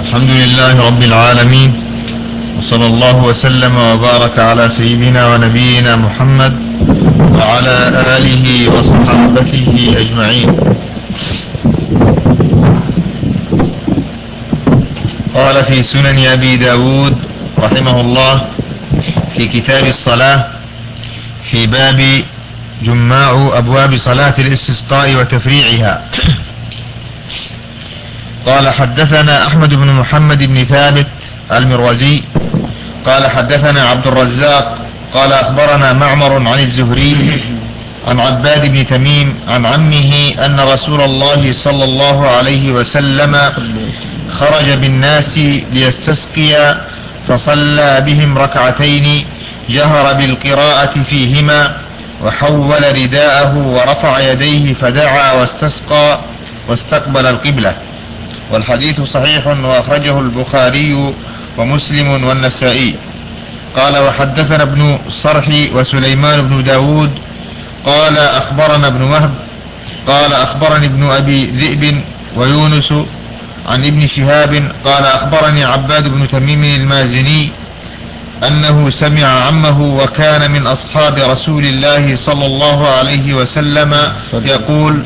الحمد لله رب العالمين، وصلى الله وسلم وبارك على سيدنا ونبينا محمد وعلى آله وصحابته أجمعين. قال في سنن أبي داود رحمه الله في كتاب الصلاة في باب جماع أبواب صلاة الاستسقاء وتفريعها. قال حدثنا أحمد بن محمد بن ثابت المروزي قال حدثنا عبد الرزاق قال أخبرنا معمر عن الزهري عن عباد بن تميم عن عمه أن رسول الله صلى الله عليه وسلم خرج بالناس ليستسقي فصلى بهم ركعتين جهر بالقراءة فيهما وحول رداءه ورفع يديه فدعا واستسقى واستقبل القبلة. والحديث صحيح وأخرجه البخاري ومسلم والنسائي. قال وحدثنا ابن الصرح وسليمان بن داود قال أخبرنا ابن وهب قال أخبرني ابن أبي ذئب ويونس عن ابن شهاب قال أخبرني عباد بن تميم المازني أنه سمع عمه وكان من أصحاب رسول الله صلى الله عليه وسلم يقول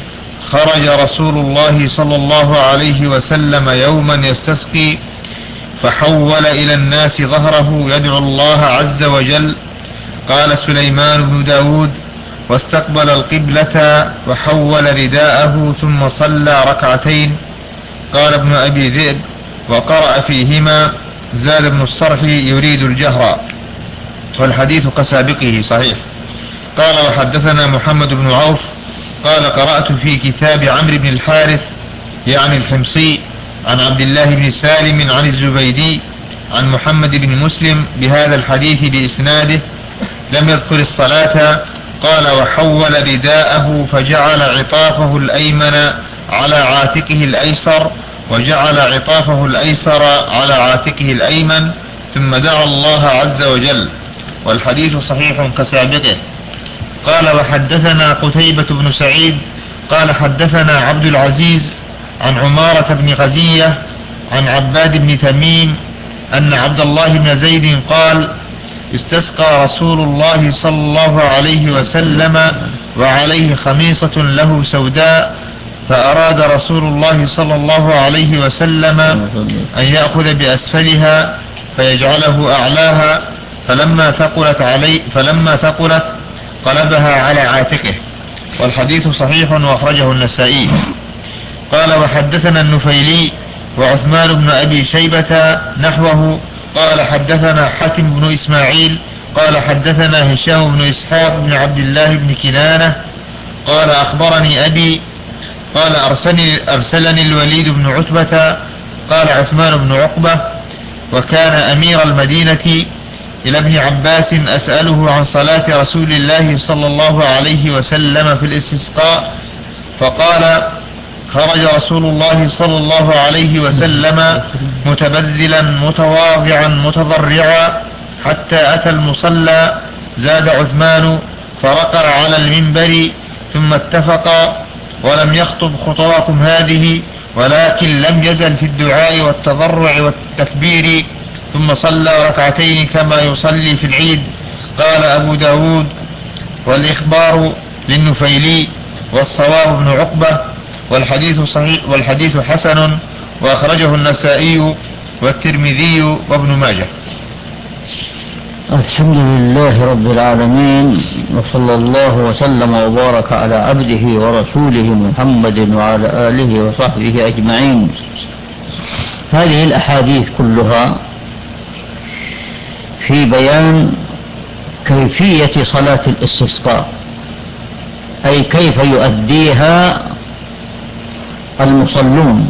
خرج رسول الله صلى الله عليه وسلم يوما يستسقي فحول إلى الناس ظهره يدعو الله عز وجل. قال سليمان بن داود واستقبل القبلة وحول رداءه ثم صلى ركعتين. قال ابن أبي ذئب وقرأ فيهما. زاد ابن الصرح يريد الجهر، والحديث كسابقه صحيح. قال وحدثنا محمد بن عوف قال قرأت في كتاب عمرو بن الحارث يعني الحمصي عن عبد الله بن سالم عن الزبيدي عن محمد بن مسلم بهذا الحديث بإسناده لم يذكر الصلاة. قال وحول رداءه فجعل عطافه الأيمن على عاتقه الأيسر وجعل عطافه الأيسر على عاتقه الأيمن ثم دعا الله عز وجل، والحديث صحيح كسابقه. قال وحدثنا قتيبة بن سعيد قال حدثنا عبد العزيز عن عمارة بن غزية عن عباد بن تميم أن عبد الله بن زيد قال استسقى رسول الله صلى الله عليه وسلم وعليه خميصة له سوداء، فأراد رسول الله صلى الله عليه وسلم أن يأخذ بأسفلها فيجعله أعلاها، فلما ثقلت قلبها على عاتقه، والحديث صحيح وأخرجه النسائي. قال وحدثنا النفيلي وعثمان بن أبي شيبة نحوه قال حدثنا حاتم بن إسماعيل قال حدثنا هشام بن إسحاق بن عبد الله بن كنانة قال أخبرني أبي قال أرسلني الوليد بن عتبة قال عثمان بن عقبة وكان أمير المدينة إلى ابن عباس أسأله عن صلاة رسول الله صلى الله عليه وسلم في الاستسقاء، فقال خرج رسول الله صلى الله عليه وسلم متبذلا متواضعا متضرعا حتى أتى المصلى. زاد عثمان فرقع على المنبر ثم اتفقا ولم يخطب خطواكم هذه ولكن لم يزل في الدعاء والتضرع والتكبير ثم صلى ركعتين كما يصلي في العيد. قال أبو داود والإخبار للنفيلي والصواب بن عقبة، والحديث صحيح والحديث حسن وأخرجه النسائي والترمذي وابن ماجه. الحمد لله رب العالمين، وصلى الله وسلم وبارك على عبده ورسوله محمد وعلى آله وصحبه أجمعين. هذه الأحاديث كلها في بيان كيفية صلاة الاستسقاء، أي كيف يؤديها المصلون،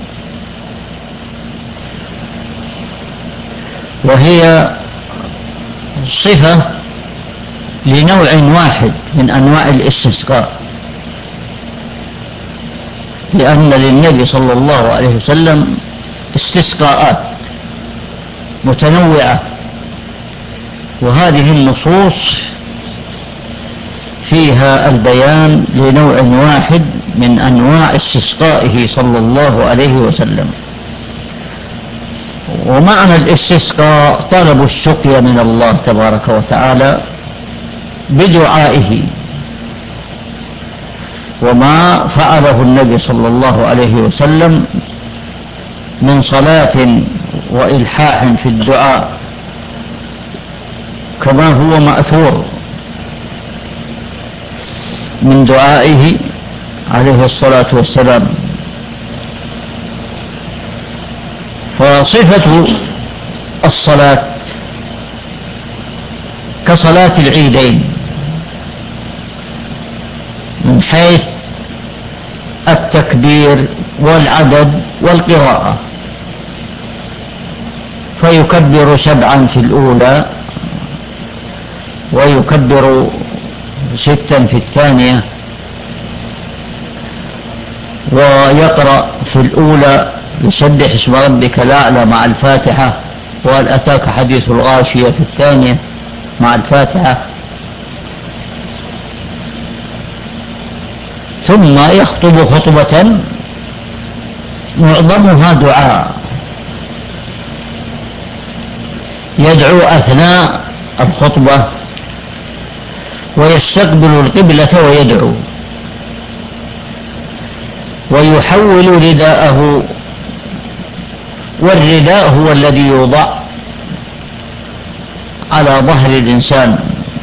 وهي صفة لنوع واحد من أنواع الاستسقاء، لأن للنبي صلى الله عليه وسلم استسقاءات متنوعة، وهذه النصوص فيها البيان لنوع واحد من أنواع استسقائه صلى الله عليه وسلم. ومعنى الاستسقاء طلب السقيا من الله تبارك وتعالى بدعائه، وما فعله النبي صلى الله عليه وسلم من صلاة وإلحاح في الدعاء كما هو مأثور من دعائه عليه الصلاة والسلام. فصفة الصلاة كصلاة العيدين من حيث التكبير والعدد والقراءة، فيكبر 7 في الأولى، ويكبر 6 في الثانية، ويقرأ في الأولى يسبح اسم ربك الأعلى مع الفاتحة، وهل أتاك حديث الغاشية في الثانية مع الفاتحة، ثم يخطب خطبة معظمها دعاء، يدعو أثناء الخطبة ويستقبل القبلة ويدعو، ويحول رداءه، والرداء هو الذي يوضع على ظهر الإنسان،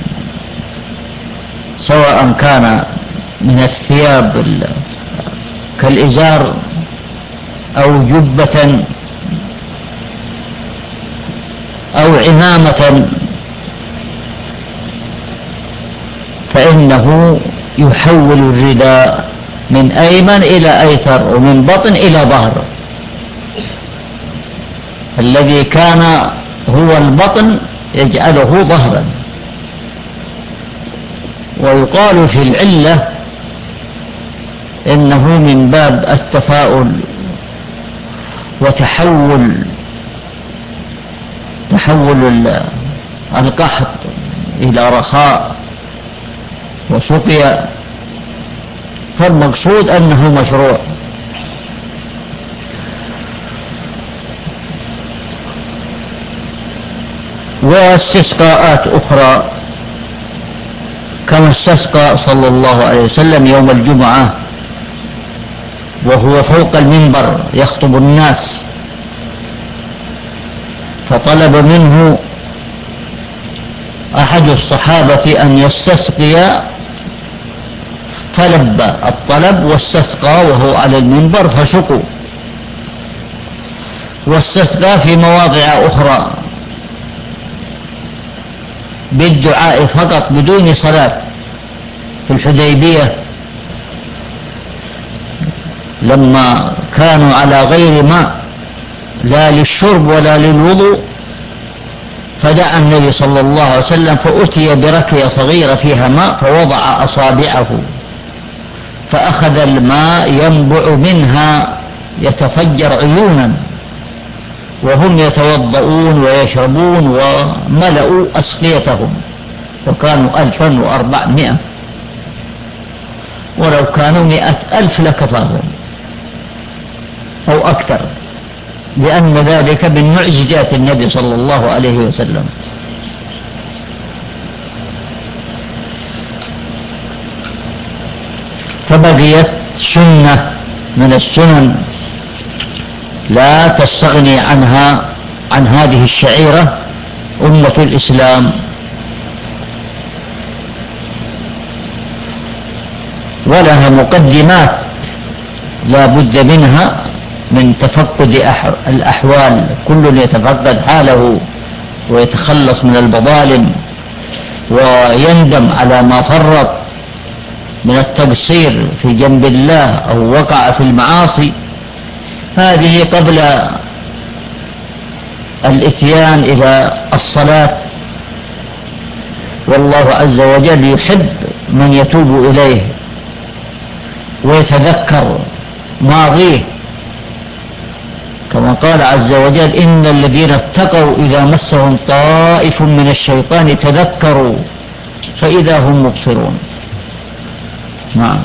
سواء كان من الثياب كالإزار أو جبة أو عمامة، فإنه يحول الرداء من أيمن إلى أيسر ومن بطن إلى ظهر. الذي كان هو البطن يجعله ظهرا. ويقال في العلة إنه من باب التفاؤل وتحول القحط إلى رخاء وسقيا، فالمقصود أنه مشروع. واستسقاءات أخرى كما استسقى صلى الله عليه وسلم يوم الجمعة وهو فوق المنبر يخطب الناس، فطلب منه أحد الصحابة أن يستسقي، فلبى الطلب واستسقى وهو على المنبر فسقوا. واستسقى في مواضع أخرى بالدعاء فقط بدون صلاة، في الحديبية لما كانوا على غير ماء لا للشرب ولا للوضوء، فدعا النبي صلى الله عليه وسلم فأتي بركية صغيرة فيها ماء، فوضع أصابعه فأخذ الماء ينبع منها يتفجر عيونا، وهم يتوضؤون ويشربون، وملأوا أسقيتهم، وكانوا 1400، ولو كانوا 100,000 لكفاهم أو أكثر، لأن ذلك من معجزات النبي صلى الله عليه وسلم. فبقيت سنة من السنن لا تستغني عنها عن هذه الشعيرة أمة الإسلام، ولها مقدمات لا بد منها من تفقد الأحوال، كل يتفقد حاله ويتخلص من المظالم ويندم على ما فرط من التقصير في جنب الله أو وقع في المعاصي. هذه قبل الإتيان إلى الصلاة، والله عز وجل يحب من يتوب إليه ويتذكر ماضيه، كما قال عز وجل: إن الذين اتقوا إذا مسهم طائف من الشيطان تذكروا فإذا هم مبصرون. نعم.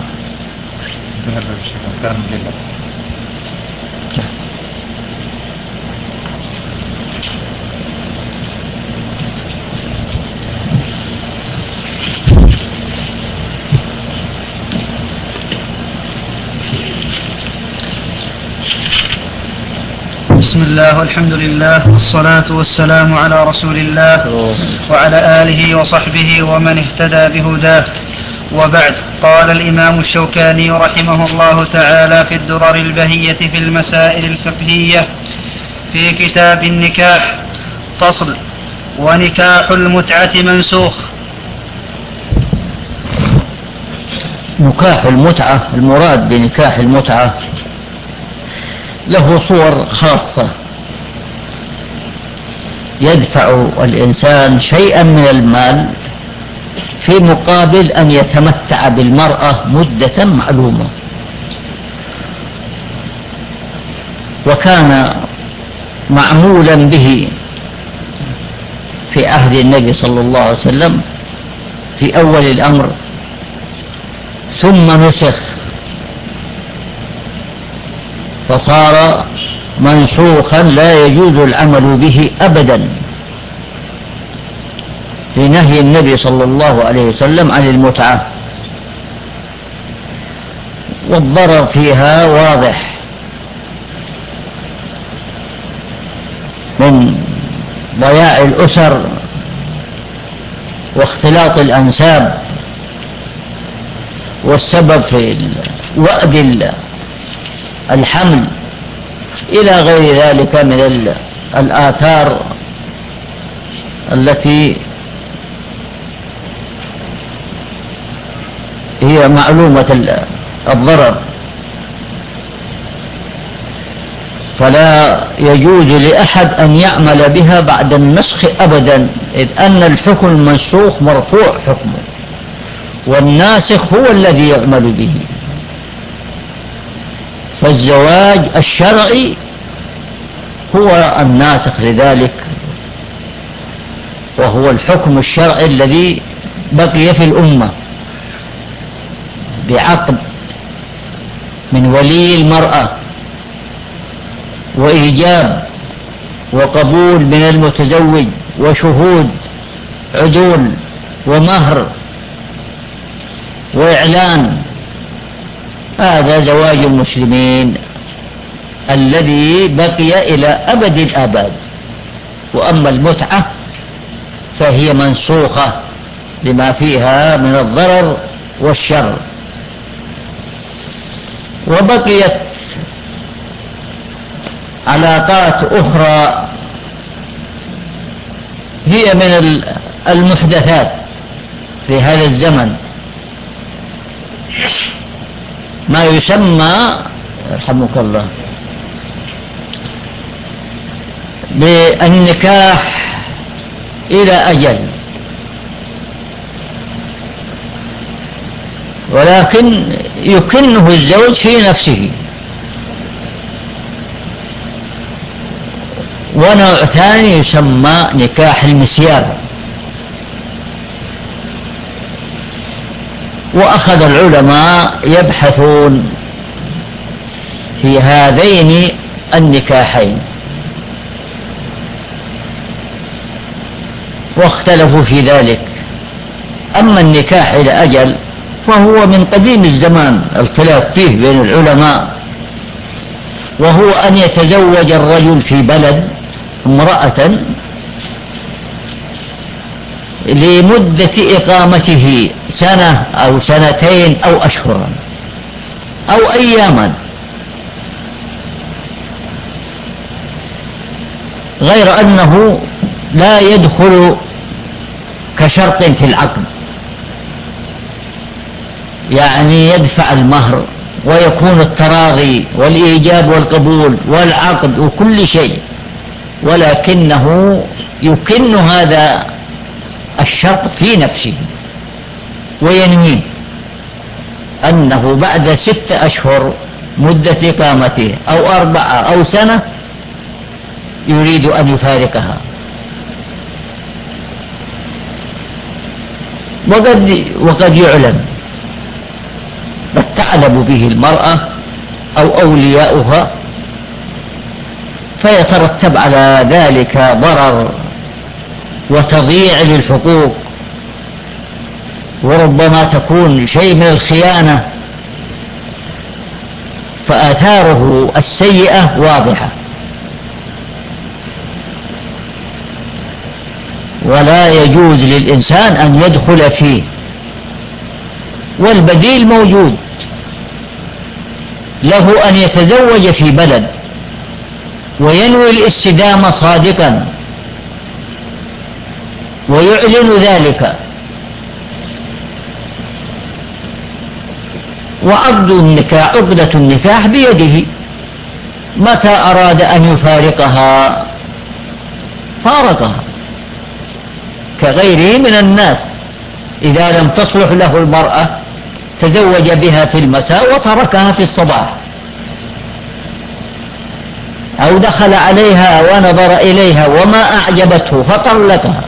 بسم الله والحمد لله والصلاة والسلام على رسول الله وعلى آله وصحبه ومن اهتدى بهداه، وبعد. قال الإمام الشوكاني رحمه الله تعالى في الدرر البهية في المسائل الفقهية في كتاب النكاح: فصل: ونكاح المتعة منسوخ. نكاح المتعة، المراد بنكاح المتعة له صور خاصة. يدفع الإنسان شيئا من المال في مقابل أن يتمتع بالمرأة مدة معلومة، وكان معمولا به في عهد النبي صلى الله عليه وسلم في أول الأمر، ثم نسخ فصار منسوخا لا يجوز العمل به أبدا لنهي النبي صلى الله عليه وسلم عن المتعة، والضرر فيها واضح من ضياع الأسر واختلاط الأنساب، والسبب في وأد الحمل إلى غير ذلك من الآثار التي هي معلومة الضرر. فلا يجوز لأحد أن يعمل بها بعد النسخ أبدا، إذ أن الحكم المنسوخ مرفوع حكمه، والناسخ هو الذي يعمل به. فالزواج الشرعي هو الناسخ لذلك، وهو الحكم الشرعي الذي بقي في الأمة بعقد من ولي المرأة وإيجاب وقبول من المتزوج وشهود عدول ومهر وإعلان. هذا زواج المسلمين الذي بقي إلى أبد الآباد. وأما المتعة فهي منسوخة لما فيها من الضرر والشر. وبقيت علاقات أخرى هي من المحدثات في هذا الزمن، ما يسمى رحمك الله بالنكاح إلى أجل، ولكن يكنه الزوج في نفسه. ونوع ثاني يسمى نكاح المسيار. وأخذ العلماء يبحثون في هذين النكاحين واختلفوا في ذلك. أما النكاح إلى أجل فهو من قديم الزمان الخلاف فيه بين العلماء، وهو أن يتزوج الرجل في بلد امرأة لمدة إقامته سنة أو سنتين أو أشهرا أو أياما، غير أنه لا يدخل كشرط في العقد، يعني يدفع المهر ويكون التراضي والإيجاب والقبول والعقد وكل شيء، ولكنه يكن هذا الشرط في نفسه وينوي أنه بعد 6 أشهر مدة إقامته أو 4 أو سنة يريد أن يفارقها. وقد يعلم بل تعلم به المرأة أو أولياؤها، فيترتب على ذلك ضرر وتضييع للحقوق، وربما تكون شيء من الخيانة، فآثاره السيئة واضحة. ولا يجوز للإنسان أن يدخل فيه. والبديل موجود، له أن يتزوج في بلد وينوي الاستدامة صادقا ويعلن ذلك، عقدة النكاح بيده، متى أراد أن يفارقها فارقها كغيره من الناس. إذا لم تصلح له المرأة تزوج بها في المساء وتركها في الصباح، أو دخل عليها ونظر إليها وما أعجبته فطلقها،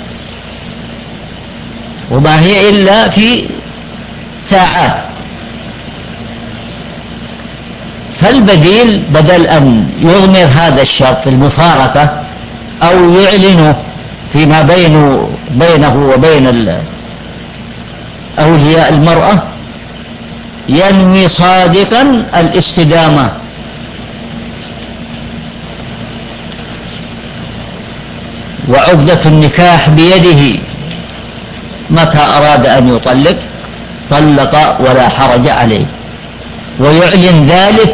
وما هي إلا في ساعات. فالبديل بدل أن يضمر هذا الشرط في المفارقة أو يعلنه فيما بينه وبين أولياء المرأة، ينوي صادقا الاستدامة، وعقدة النكاح بيده، متى أراد أن يطلق طلق ولا حرج عليه، ويعلن ذلك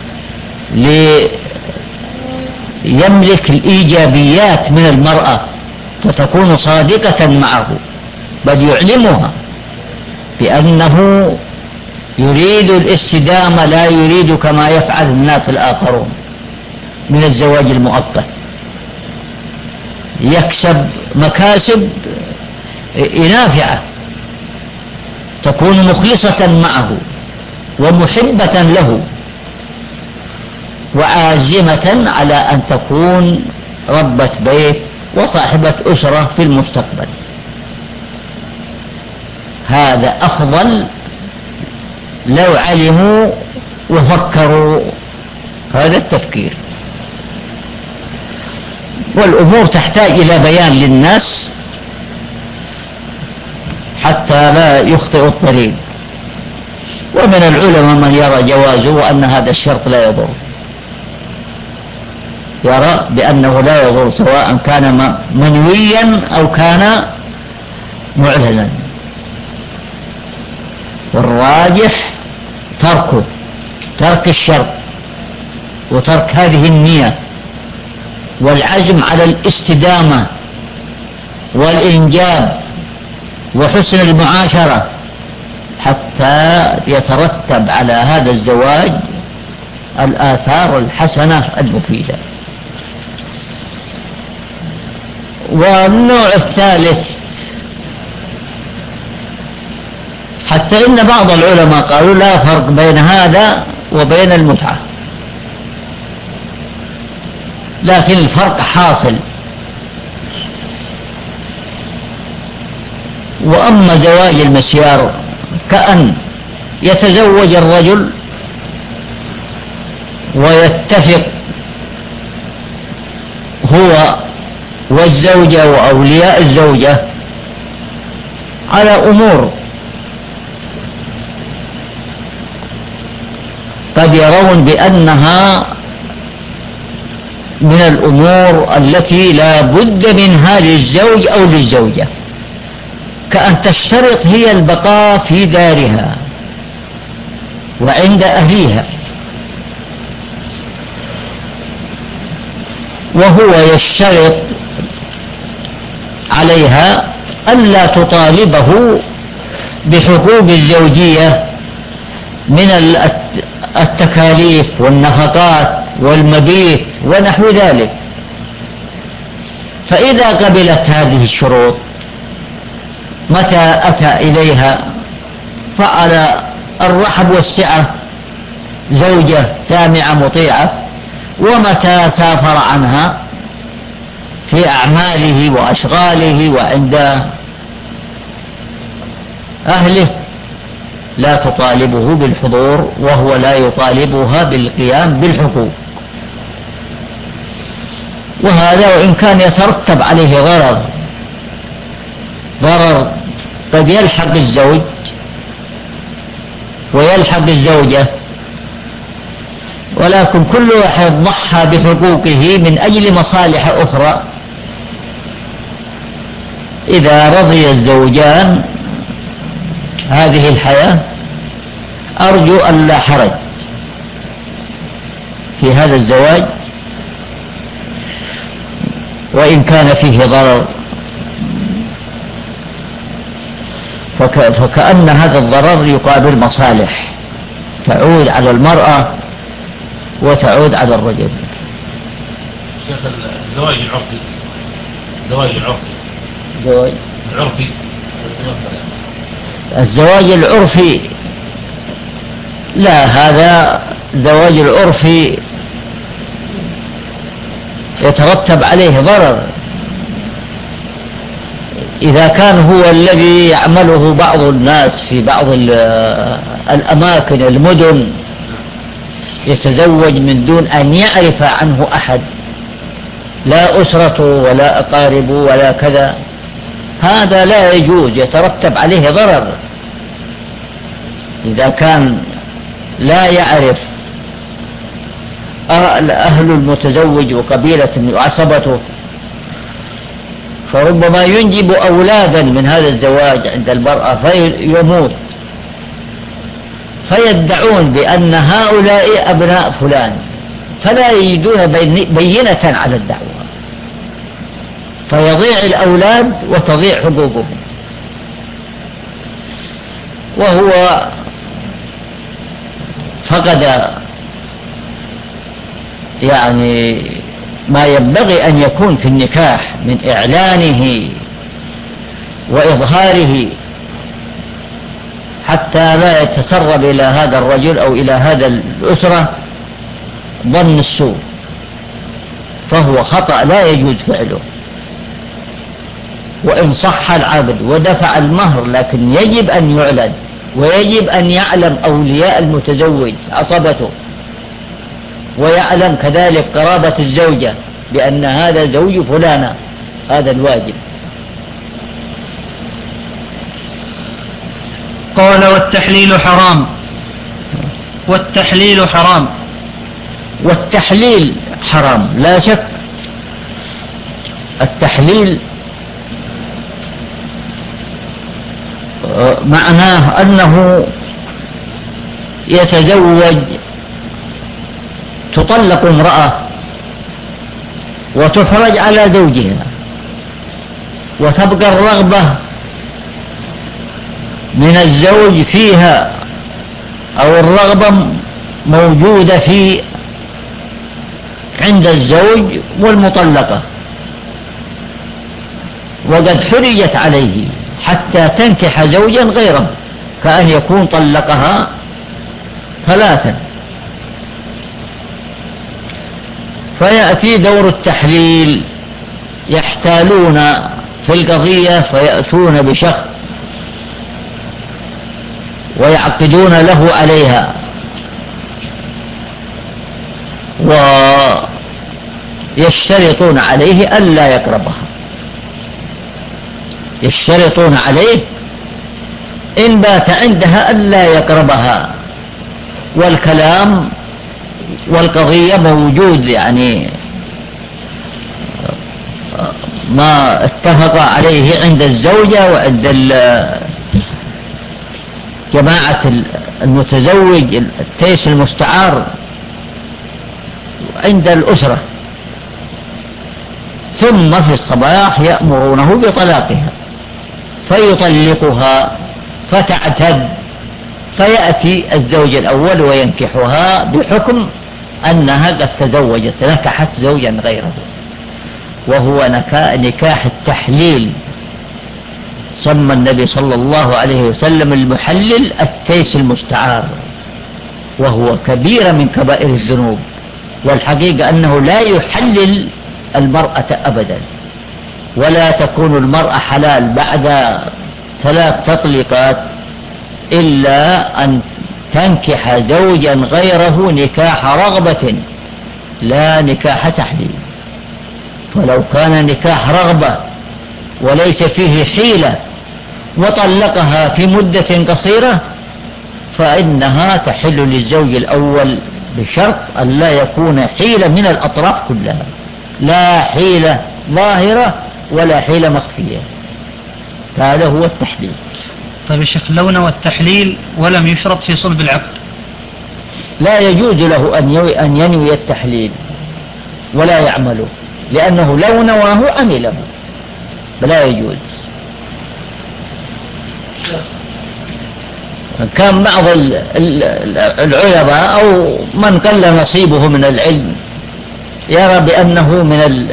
ليملك الإيجابيات من المرأة فتكون صادقة معه، بل يعلمها بأنه يريد الاستدامة، لا يريد كما يفعل الناس الآخرون من الزواج المؤقت، يكسب مكاسب نافعة تكون مخلصة معه ومحبة له وعازمة على أن تكون ربة بيت وصاحبة أسرة في المستقبل. هذا أفضل لو علموا وفكروا هذا التفكير. والأمور تحتاج إلى بيان للناس حتى لا يخطئ الطريق. ومن العلماء من يرى جوازه وأن هذا الشرط لا يضر، يرى بأنه لا يضر سواء كان منويا أو كان معلنا. والراجح ترك الشرط وترك هذه النية والعزم على الاستدامة والإنجاب وحسن المعاشرة حتى يترتب على هذا الزواج الآثار الحسنة المفيدة. والنوع الثالث، حتى إن بعض العلماء قالوا لا فرق بين هذا وبين المتعة، لكن الفرق حاصل. وأما زواج المسيار كأن يتزوج الرجل ويتفق هو والزوجة وأولياء الزوجة على أمور قد يرون بأنها من الأمور التي لا بد منها للزوج أو للزوجة، كأن تشترط هي البقاء في دارها وعند أهليها، وهو يشترط عليها ألا تطالبه بحقوق الزوجية من التكاليف والنفقات والمبيت ونحو ذلك. فإذا قبلت هذه الشروط متى أتى إليها فعلى الرحب والسعة زوجة سامعة مطيعة، ومتى سافر عنها في أعماله وأشغاله وعند أهله لا تطالبه بالحضور وهو لا يطالبها بالقيام بالحقوق. وهذا وإن كان يترتب عليه ضرر قد يلحق الزوج ويلحق الزوجة، ولكن كل واحد ضحى بحقوقه من أجل مصالح أخرى إذا رضي الزوجان هذه الحياة أرجو أن لا حرج في هذا الزواج، وإن كان فيه ضرر فكأن هذا الضرر يقابل مصالح تعود على المرأة وتعود على الرجل. شيخ الزواج العرفي، الزواج العرفي لا، هذا الزواج العرفي يترتب عليه ضرر إذا كان هو الذي يعمله بعض الناس في بعض الأماكن المدن، يتزوج من دون أن يعرف عنه أحد، لا أسرته ولا أقاربه ولا كذا، هذا لا يجوز، يترتب عليه ضرر. إذا كان لا يعرف أهل المتزوج وقبيلة وعصبته، فربما ينجب أولادا من هذا الزواج عند المرأة فيموت، فيدعون بأن هؤلاء أبناء فلان، فلا يجدون بينة على الدعوة، فيضيع الأولاد وتضيع حقوقهم. وهو فقد يعني ما ينبغي أن يكون في النكاح من إعلانه وإظهاره، حتى لا يتسرب إلى هذا الرجل أو إلى هذا الأسرة ظن السوء، فهو خطأ لا يجوز فعله. وإن صح العقد ودفع المهر، لكن يجب أن يعلن، ويجب أن يعلم أولياء المتزوج عصبته، ويعلم كذلك قرابة الزوجة بأن هذا زوج فلانة، هذا الواجب. قال والتحليل حرام. والتحليل حرام. والتحليل حرام لا شك. التحليل معناه أنه يتزوج، تطلق امرأة وتحرج على زوجها، وتبقى الرغبة من الزوج فيها، أو الرغبة موجودة عند الزوج والمطلقة، وقد حرجت عليه حتى تنكح زوجا غيره، كأن يكون طلقها ثلاثا. فيأتي دور التحليل، يحتالون في القضية فيأتون بشخص ويعقدون له عليها، ويشترطون عليه ألا يقربها، يشترطون عليه إن بات عندها ألا يقربها، والكلام والقضية موجود، يعني ما اتفق عليه عند الزوجة وعند جماعة المتزوج، التيس المستعار عند الأسرة، ثم في الصباح يأمرونه بطلاقها، فيطلقها فتعتد، فيأتي الزوج الأول وينكحها بحكم أنها قد تزوجت، نكحت زوجا غيره، وهو نكاح التحليل. سمى النبي صلى الله عليه وسلم المحلل التيس المستعار، وهو كبيرة من كبائر الذنوب، والحقيقة أنه لا يحلل المرأة أبدا، ولا تكون المرأة حلال بعد 3 تطليقات إلا أن تنكح زوجا غيره نكاح رغبة، لا نكاح تحليل. فلو كان نكاح رغبة وليس فيه حيلة وطلقها في مدة قصيرة، فإنها تحل للزوج الأول بشرط أن لا يكون حيلة من الأطراف كلها، لا حيلة ظاهرة ولا حيلة مخفية. هذا هو التحليل. طيب يا شيخ، لو نوى التحليل ولم يشرط في صلب العقد؟ لا يجوز له أن ينوي التحليل ولا يعمله، لأنه لو نواه عمله، فلا يجوز. كان بعض العلماء أو من قل نصيبه من العلم يرى بأنه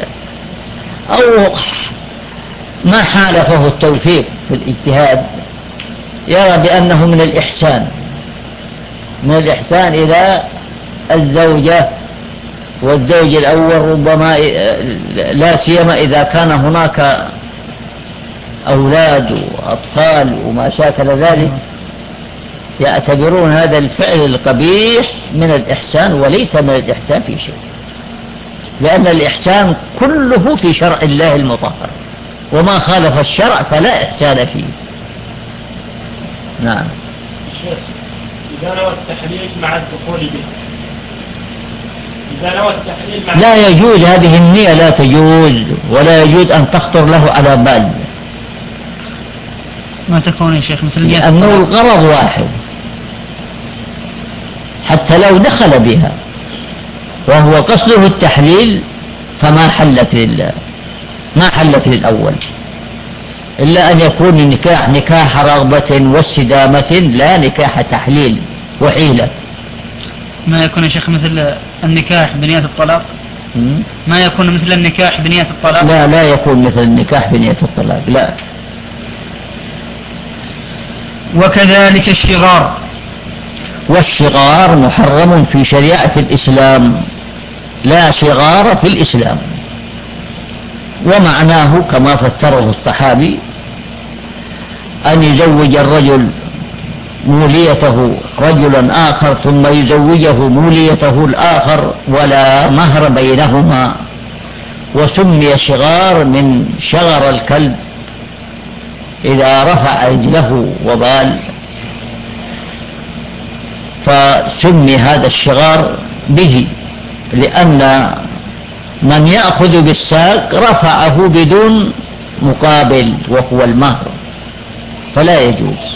أو ما حالفه التوفيق في الاجتهاد، يرى بأنه من الإحسان إذا الزوجة والزوج الأول ربما لا سيما إذا كان هناك أولاد وأطفال وما شاكل ذلك، يعتبرون هذا الفعل القبيح من الإحسان وليس من الإحسان في شيء، لأن الإحسان كله في شرع الله المطهر، وما خالف الشرع فلا إحسان فيه. نعم. إذا نوى التحليل مع الدخول به، إذا نوى التحليل مع لا يجوز، هذه النية لا تجوز، ولا يجوز أن تخطر له على بال. ما تكون يا شيخ مثل لأنه الغرض واحد، حتى لو دخل بها وهو قصده التحليل فما حلت للأول، إلا أن يكون النكاح نكاح رغبة واستدامة، لا نكاح تحليل وحيلة. ما يكون يا شيخ مثل النكاح بنية الطلاق؟ ما يكون مثل النكاح بنية الطلاق؟ لا يكون مثل النكاح بنية الطلاق، لا. وكذلك الشغار، والشغار محرم في شريعة الإسلام، لا شغار في الإسلام. ومعناه كما فسره الصحابي أن يزوج الرجل موليته رجلا آخر ثم يزوجه موليته الآخر ولا مهر بينهما، وسمي شغار من شغر الكلب إذا رفع رجله وبال، فسمي هذا الشغار به، لأن من يأخذ بالساق رفعه بدون مقابل وهو المهر، فلا يجوز.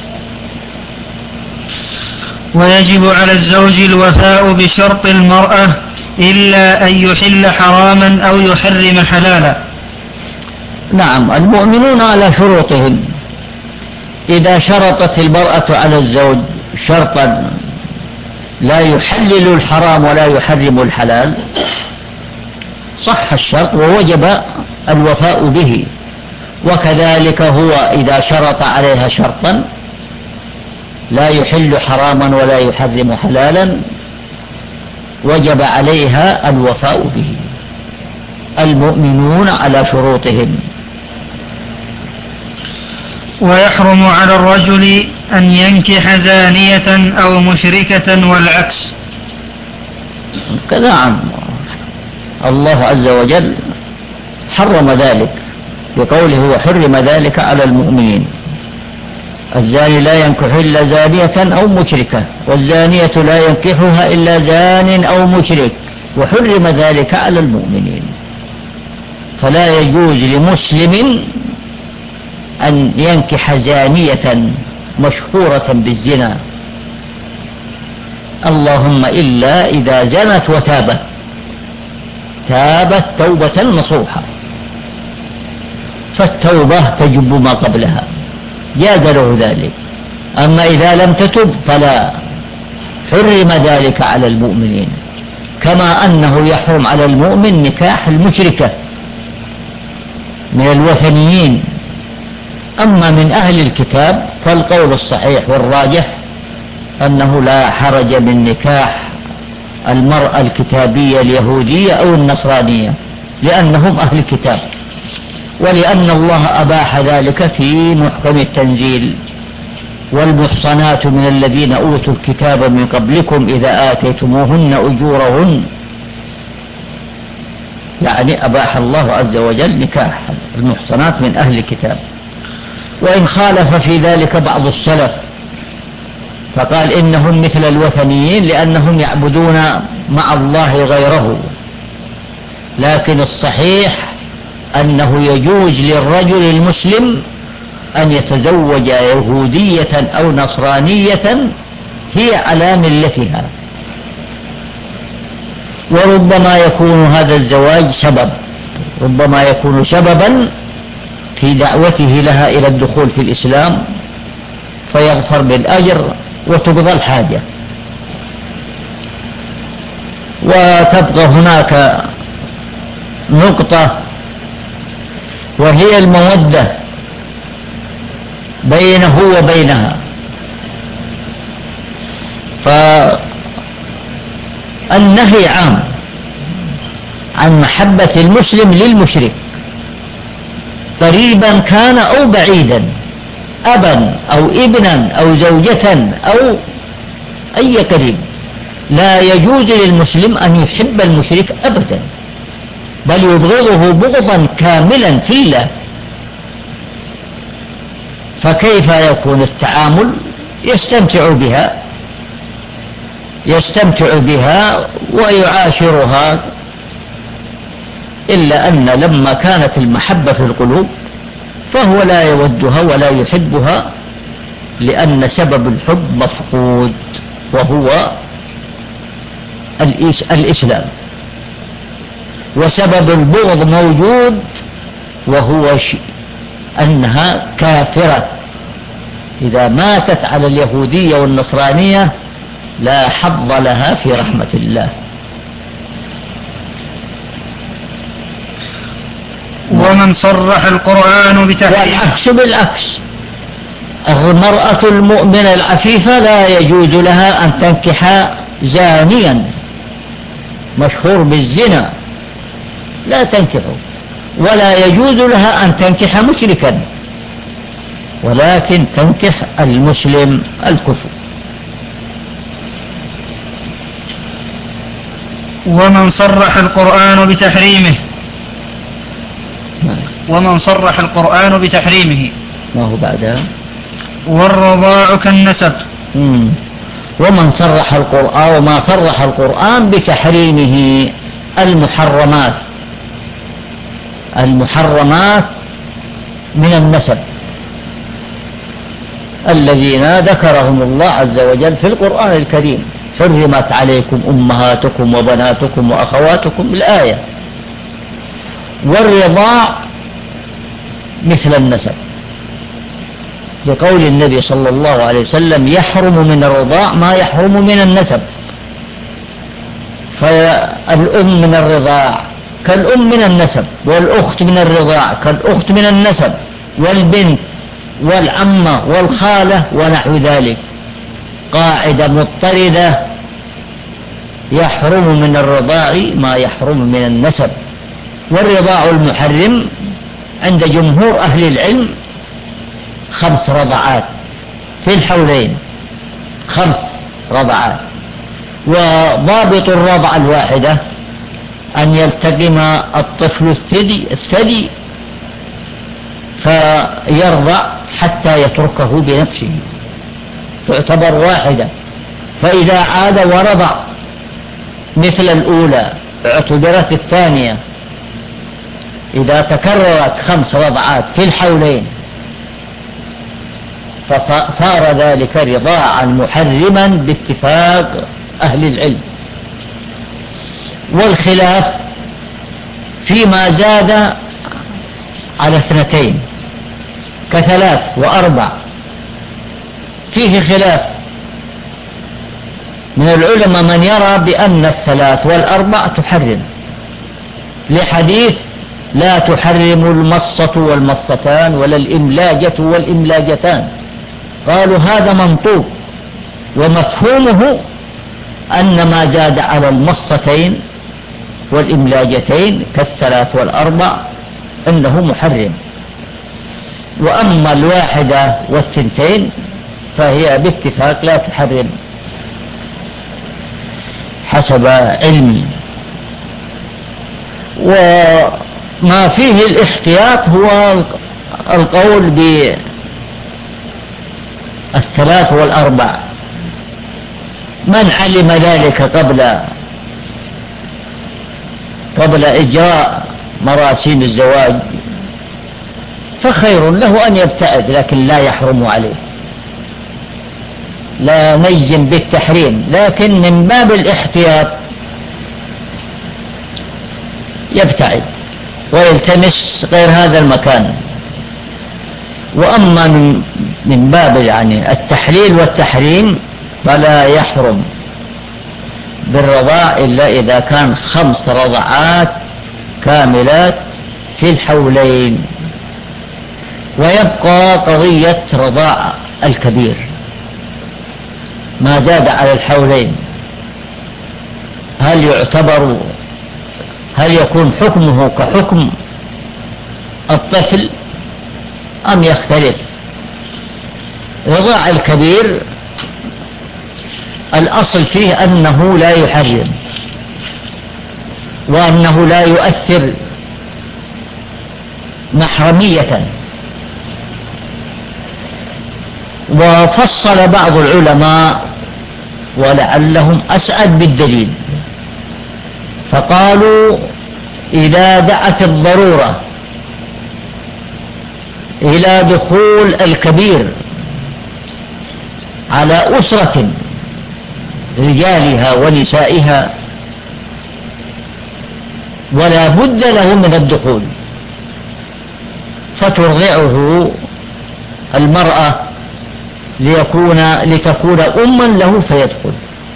ويجب على الزوج الوفاء بشرط المرأة إلا أن يحل حراما أو يحرم حلالا. نعم، المؤمنون على شروطهم. إذا شرطت المرأة على الزوج شرطا لا يحلل الحرام ولا يحرم الحلال صح الشرط ووجب الوفاء به، وكذلك هو إذا شرط عليها شرطا لا يحل حراما ولا يحرم حلالا وجب عليها الوفاء به. المؤمنون على شروطهم. ويحرم على الرجل أن ينكح زانية أو مشركة والعكس. نعم، الله عز وجل حرم ذلك بقوله وحرم ذلك على المؤمنين. الزاني لا ينكح إلا زانية أو مشركة، والزانية لا ينكحها إلا زان أو مشرك، وحرم ذلك على المؤمنين. فلا يجوز لمسلم أن ينكح زانية مشهورة بالزنا، اللهم إلا إذا زنت وتابت توبة نصوحة، فالتوبة تجب ما قبلها، جاز له ذلك. أما إذا لم تتب فلا، حرم ذلك على المؤمنين، كما أنه يحرم على المؤمن نكاح المشركة من الوثنيين. أما من أهل الكتاب فالقول الصحيح والراجح أنه لا حرج من نكاح المرأة الكتابية اليهودية أو النصرانية، لأنهم أهل الكتاب، ولأن الله أباح ذلك في محكم التنزيل: والمحصنات من الذين أوتوا الكتاب من قبلكم إذا آتيتموهن أجورهن، يعني أباح الله عز وجل نكاح المحصنات من أهل الكتاب. وإن خالف في ذلك بعض السلف فقال إنهم مثل الوثنيين لأنهم يعبدون مع الله غيره، لكن الصحيح أنه يجوز للرجل المسلم أن يتزوج يهودية أو نصرانية هي على ملتها، وربما يكون هذا الزواج سبب، ربما يكون سببا في دعوته لها إلى الدخول في الإسلام فيغفر بالأجر وتقضى الحاجة. وتبقى هناك نقطة وهي المودة بينه وبينها. فالنهي عام عن محبة المسلم للمشرك قريبا كان أو بعيدا، أبا أو ابنا أو زوجة أو أي قريب، لا يجوز للمسلم أن يحب المشرك أبدا، بل يبغضه بغضا كاملا في الله. فكيف يكون التعامل؟ يستمتع بها ويعاشرها، إلا أن لما كانت المحبة في القلوب فهو لا يودها ولا يحبها، لأن سبب الحب مفقود وهو الإسلام، وسبب البغض موجود وهو أنها كافرة. إذا ماتت على اليهودية والنصرانية لا حظ لها في رحمة الله. ومن صرح القرآن بتحريم، والعكس بالعكس، المرأة المؤمنة العفيفة لا يجوز لها أن تنكح زانيا مشهور بالزنا، لا تنكحه، ولا يجوز لها أن تنكح مشركا، ولكن تنكح المسلم الكفر. ومن صرح القرآن بتحريمه، ومن صرح القرآن بتحريمه، ما هو بعدها؟ والرضاع كالنسب. ومن صرح القرآن، وما صرح القرآن بتحريمه المحرمات من النسب الذين ذكرهم الله عز وجل في القرآن الكريم: حرمت عليكم أمهاتكم وبناتكم وأخواتكم، الآية. والرضاع مثل النسب، لقول النبي صلى الله عليه وسلم: يحرم من الرضاع ما يحرم من النسب. فالأم من الرضاع كالأم من النسب، والأخت من الرضاع كالأخت من النسب، والبنت والعمة والخالة ونحو ذلك. قاعدة مضطردة: يحرم من الرضاع ما يحرم من النسب. والرضاع المحرم عند جمهور أهل العلم 5 رضعات في الحولين، 5 رضعات. وضابط الرضعة الواحدة أن يلتقم الطفل الثدي فيرضع حتى يتركه بنفسه، تعتبر واحدة. فإذا عاد ورضع مثل الأولى اعتبرت الثانية. إذا تكررت 5 رضعات في الحولين فصار ذلك رضاعا محرما باتفاق أهل العلم. والخلاف فيما زاد على 2 ك3 و4 فيه خلاف من العلماء من يرى بأن 3 و4 تحرم، لحديث: لا تحرم المصة والمصتان ولا الإملاجة والإملاجتان. قالوا هذا منطوق، ومفهومه أن ما زاد على المصتين والإملاجتين ك3 و4 إنه محرم. وأما 1 و2 فهي باتفاق لا تحرم حسب علمي. وما فيه الاحتياط هو القول ب3 و4. من علم ذلك قبل إجراء مراسيم الزواج فخير له أن يبتعد، لكن لا يحرم عليه، لا نجزم بالتحريم، لكن من باب الاحتياط يبتعد ويلتمس غير هذا المكان. وأما من باب يعني التحليل والتحريم فلا يحرم بالرضاع إلا إذا كان 5 رضعات كاملات في الحولين. ويبقى قضية رضاع الكبير ما زاد على الحولين، هل يكون حكمه كحكم الطفل أم يختلف؟ رضاع الكبير الأصل فيه أنه لا يحرم وأنه لا يؤثر محرمية. وفصل بعض العلماء ولعلهم أسعد بالدليل، فقالوا إذا دعت الضرورة إلى دخول الكبير على أسرة رجالها ونسائها ولا بد له من الدخول، فترضعه المرأة لتكون أما له فيدخل،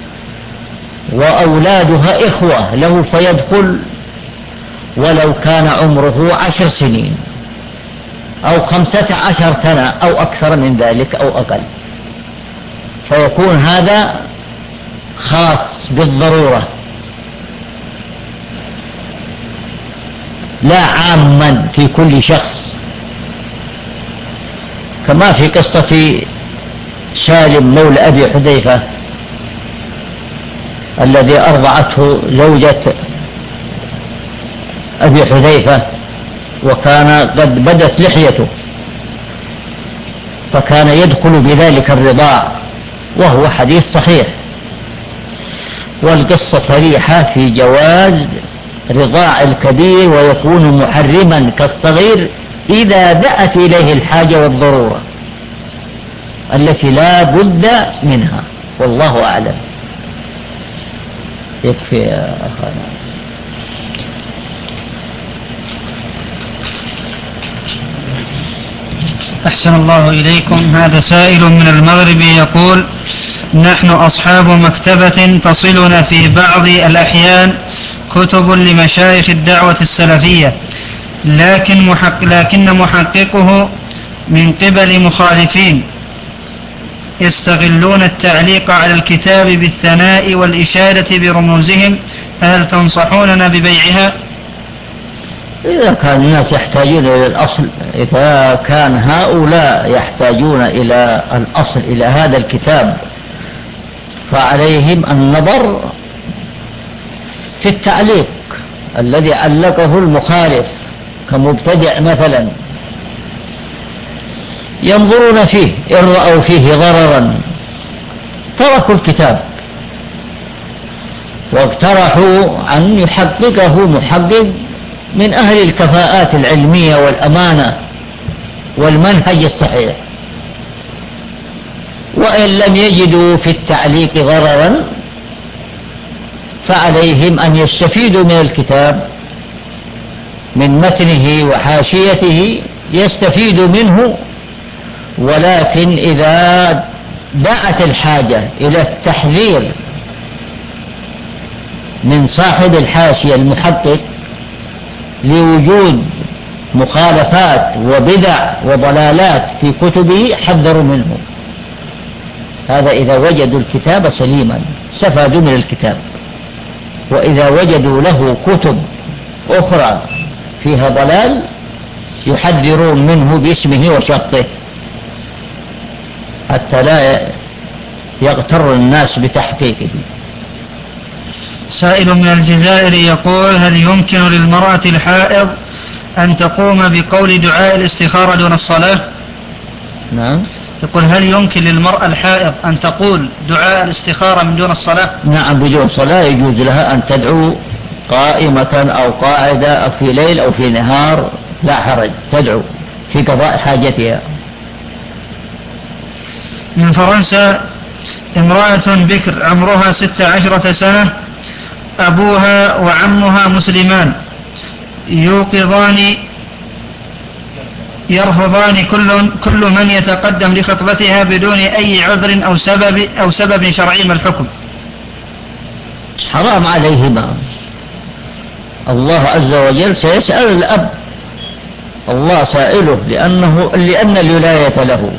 وأولادها إخوة له فيدخل ولو كان عمره 10 سنين أو 15 سنة أو أكثر من ذلك أو أقل، فيكون هذا خاص بالضرورة لا عاما في كل شخص، كما في قصة سالم مولى أبي حذيفة الذي أرضعته زوجة أبي حذيفة وكان قد بدت لحيته، فكان يدخل بذلك الرضاع، وهو حديث صحيح. والقصة صريحة في جواز رضاع الكبير ويكون محرما كالصغير إذا دعت إليه الحاجة والضرورة التي لا بد منها، والله أعلم. يكفي يا أخانا. أحسن الله إليكم. هذا سائل من المغرب يقول: نحن أصحاب مكتبة تصلنا في بعض الأحيان كتب لمشايخ الدعوة السلفية، لكن محققه من قبل مخالفين يستغلون التعليق على الكتاب بالثناء والإشادة برموزهم، فهل تنصحوننا ببيعها؟ إذا كان الناس يحتاجون إلى الأصل، إذا كان هؤلاء يحتاجون إلى الأصل إلى هذا الكتاب فعليهم النظر في التعليق الذي علقه المخالف كمبتدع مثلا، ينظرون فيه، إن رأوا فيه ضررا تركوا الكتاب واقترحوا أن يحققه محقق من أهل الكفاءات العلمية والأمانة والمنهج الصحيح. وإن لم يجدوا في التعليق ضررا فعليهم أن يستفيدوا من الكتاب من متنه وحاشيته، يستفيدوا منه، ولكن إذا دعت الحاجة إلى التحذير من صاحب الحاشية المحقق لوجود مخالفات وبدع وضلالات في كتبه حذروا منه. هذا إذا وجدوا الكتاب سليما استفادوا من الكتاب، وإذا وجدوا له كتب أخرى فيها ضلال يحذرون منه باسمه وشخصه حتى لا يغتر الناس بتحقيقه. سائل من الجزائر يقول: هل يمكن للمرأة الحائض أن تقوم بقول دعاء الاستخارة دون الصلاة؟ نعم. يقول: هل يمكن للمرأة الحائض أن تقول دعاء الاستخارة من دون الصلاة؟ نعم، بدون صلاة يجوز لها أن تدعو قائمة أو قاعدة أو في ليل أو في نهار، لا حرج، تدعو في قضاء حاجتها. من فرنسا: امرأة بكر عمرها 16 سنة، أبوها وعمها مسلمان، يرفضان كل من يتقدم لخطبتها بدون أي عذر أو سبب شرعي. ما الحكم؟ حرام عليهما. الله عز وجل سيسأل الأب، الله سائله لأن الولاية له.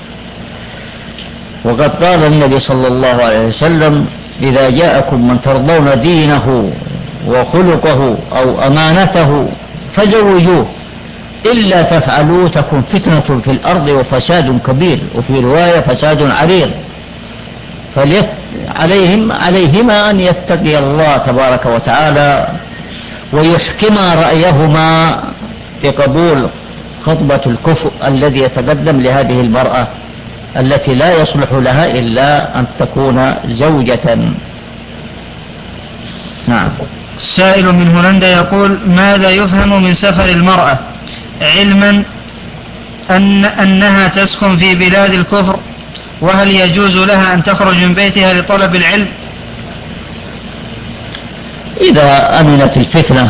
وقد قال النبي صلى الله عليه وسلم: إذا جاءكم من ترضون دينه وخلقه أو أمانته فزوجوه، إلا تفعلوا تكن فتنة في الأرض وفساد كبير، وفي رواية فساد عريض. عليهما أن يتقي الله تبارك وتعالى ويحكما رأيهما بقبول خطبة الكفء الذي يتقدم لهذه المرأة التي لا يصلح لها إلا أن تكون زوجة. نعم. سائل من هولندا يقول: ماذا يفهم من سفر المرأة، علما أنها تسكن في بلاد الكفر، وهل يجوز لها أن تخرج من بيتها لطلب العلم؟ إذا أمنت الفتنة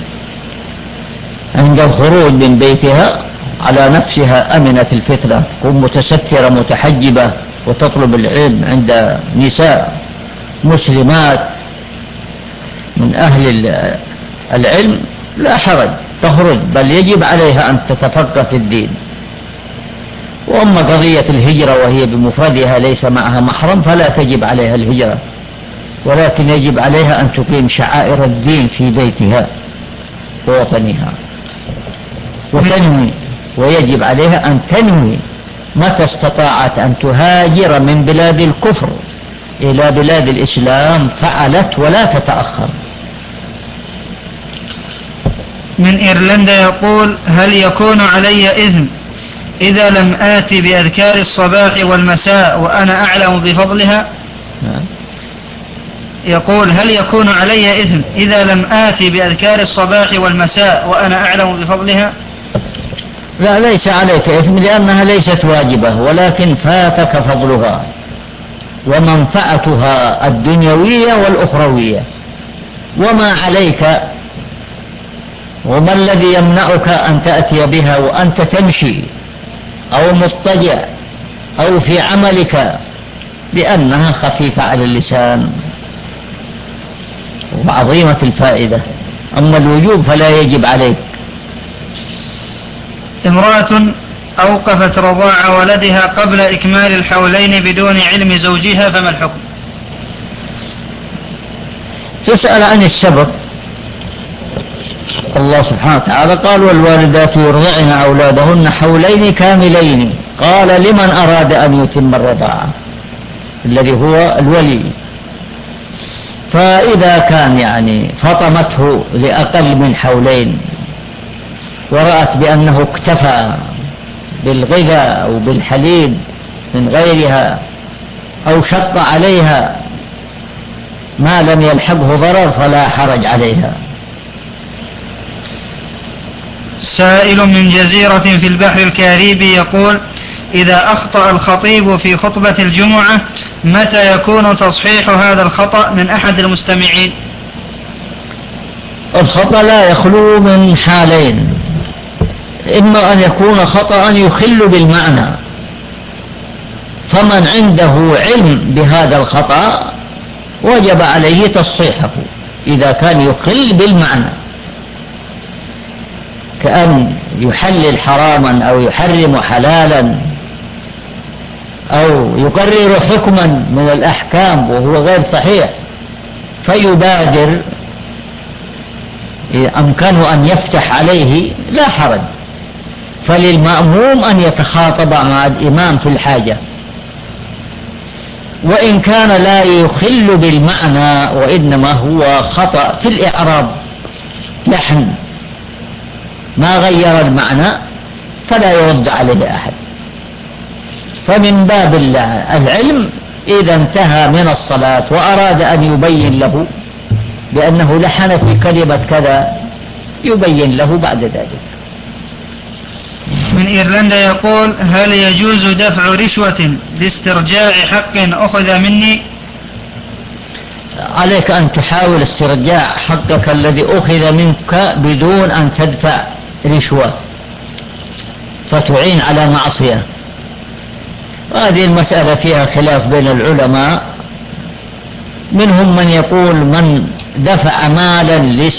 عند الخروج من بيتها على نفسها، أمنت الفتنة، تكون متسترة متحجبة وتطلب العلم عند نساء مسلمات من أهل العلم، لا حرج، تخرج، بل يجب عليها أن تتفقه في الدين. وأما قضية الهجرة وهي بمفردها ليس معها محرم فلا تجب عليها الهجرة، ولكن يجب عليها أن تقيم شعائر الدين في بيتها ووطنها وتنوي، ويجب عليها أن تنوي متى استطاعت أن تهاجر من بلاد الكفر إلى بلاد الإسلام فعلت ولا تتأخر. من إيرلندا يقول: هل يكون علي إثم إذا لم آتي بأذكار الصباح والمساء وأنا أعلم بفضلها؟ يقول: هل يكون علي إثم إذا لم آتي بأذكار الصباح والمساء وأنا أعلم بفضلها؟ لا، ليس عليك إثم، لأنها ليست واجبة، ولكن فاتك فضلها ومنفعتها الدنيوية والأخروية. وما عليك، وما الذي يمنعك أن تأتي بها وأنت تمشي أو مضطجع أو في عملك؟ لأنها خفيفة على اللسان وعظيمة الفائدة. أما الوجوب فلا يجب عليك. امرأة أوقفت رضاع ولدها قبل إكمال الحولين بدون علم زوجها، فما الحكم؟ تسأل عن السبب. الله سبحانه وتعالى قال: والوالدات يرضعن أولادهن حولين كاملين. قال: لمن أراد أن يتم الرضاعة، الذي هو الولي. فإذا كان فطمته لأقل من حولين ورأت بأنه اكتفى بالغذاء أو بالحليب من غيرها أو شق عليها ما لم يلحقه ضرر فلا حرج عليها. سائل من جزيرة في البحر الكاريبي يقول: إذا أخطأ الخطيب في خطبة الجمعة متى يكون تصحيح هذا الخطأ من أحد المستمعين؟ الخطأ لا يخلو من حالين: إما أن يكون خطأ يخل بالمعنى، فمن عنده علم بهذا الخطأ وجب عليه تصحيحه إذا كان يخل بالمعنى، كأن يحلل حراما أو يحرم حلالا أو يقرر حكما من الأحكام وهو غير صحيح، فيبادر أمكنه أن يفتح عليه لا حرج. فللمأموم أن يتخاطب مع الإمام في الحاجة. وإن كان لا يخل بالمعنى وإنما هو خطأ في الإعراب، لحن ما غير المعنى، فلا يرد عليه أحد. فمن باب العلم إذا انتهى من الصلاة وأراد أن يبين له بأنه لحن في كلمة كذا، يبين له بعد ذلك. من إيرلندا يقول: هل يجوز دفع رشوة لاسترجاع حق أخذ مني؟ عليك أن تحاول استرجاع حقك الذي أخذ منك بدون أن تدفع رشوة فتعين على معصية. هذه المسألة فيها خلاف بين العلماء، منهم من يقول من دفع مالا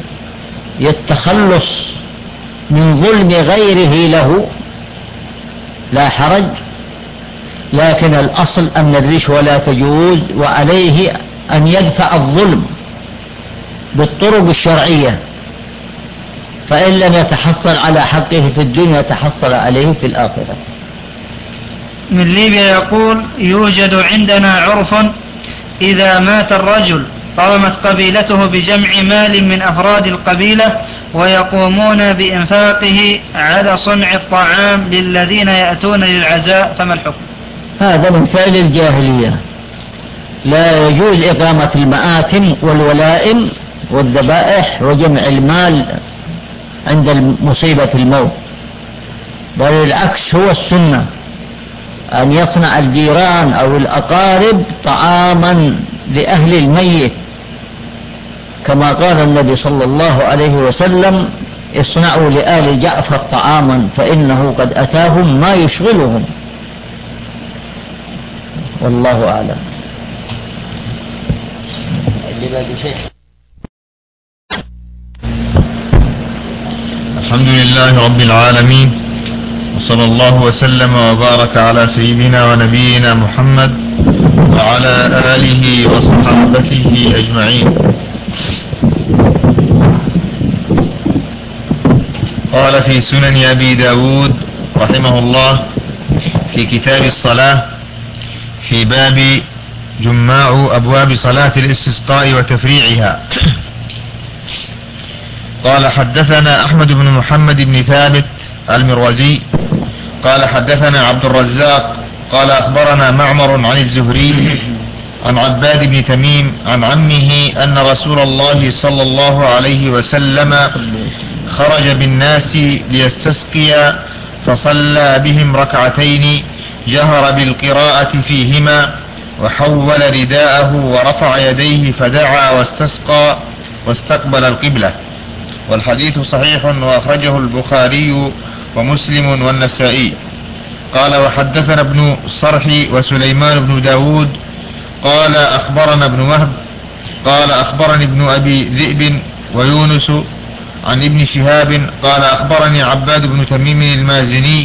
يتخلص من ظلم غيره له لا حرج، لكن الأصل أن الرشوة لا تجوز، وعليه أن يدفع الظلم بالطرق الشرعية، فإن لم يتحصل على حقه في الدنيا تحصل عليه في الآخرة. من ليبيا يقول: يوجد عندنا عرف إذا مات الرجل قامت قبيلته بجمع مال من أفراد القبيلة ويقومون بإنفاقه على صنع الطعام للذين يأتون للعزاء، فما الحكم؟ هذا من فعل الجاهلية، لا يجوز إقامة المآتم والولائم والذبائح وجمع المال عند مصيبة الموت، بل العكس هو السنة، أن يصنع الجيران أو الأقارب طعاما لأهل الميت، كما قال النبي صلى الله عليه وسلم: اصنعوا لآل جعفر طعاما فإنه قد أتاهم ما يشغلهم. والله أعلم. الحمد لله رب العالمين، وصلى الله وسلم وبارك على سيدنا ونبينا محمد وعلى آله وصحابته أجمعين. قال في سنن أبي داود رحمه الله في كتاب الصلاة في باب جماع أبواب صلاة الاستسقاء وتفريعها: قال حدثنا أحمد بن محمد بن ثابت المروزي قال حدثنا عبد الرزاق قال أخبرنا معمر عن الزهري عن عباد بن تميم عن عمه أن رسول الله صلى الله عليه وسلم خرج بالناس ليستسقي فصلى بهم ركعتين جهر بالقراءة فيهما وحول رداءه ورفع يديه فدعا واستسقى واستقبل القبلة. والحديث صحيح وأخرجه البخاري ومسلم والنسائي. قال وحدثنا ابن الصرح وسليمان بن داود قال أخبرنا ابن وهب قال أخبرني ابن أبي ذئب ويونس عن ابن شهاب قال أخبرني عباد بن تميم المازني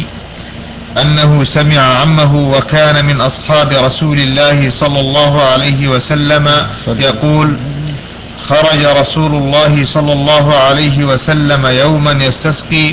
أنه سمع عمه وكان من أصحاب رسول الله صلى الله عليه وسلم يقول: خرج رسول الله صلى الله عليه وسلم يوما يستسقي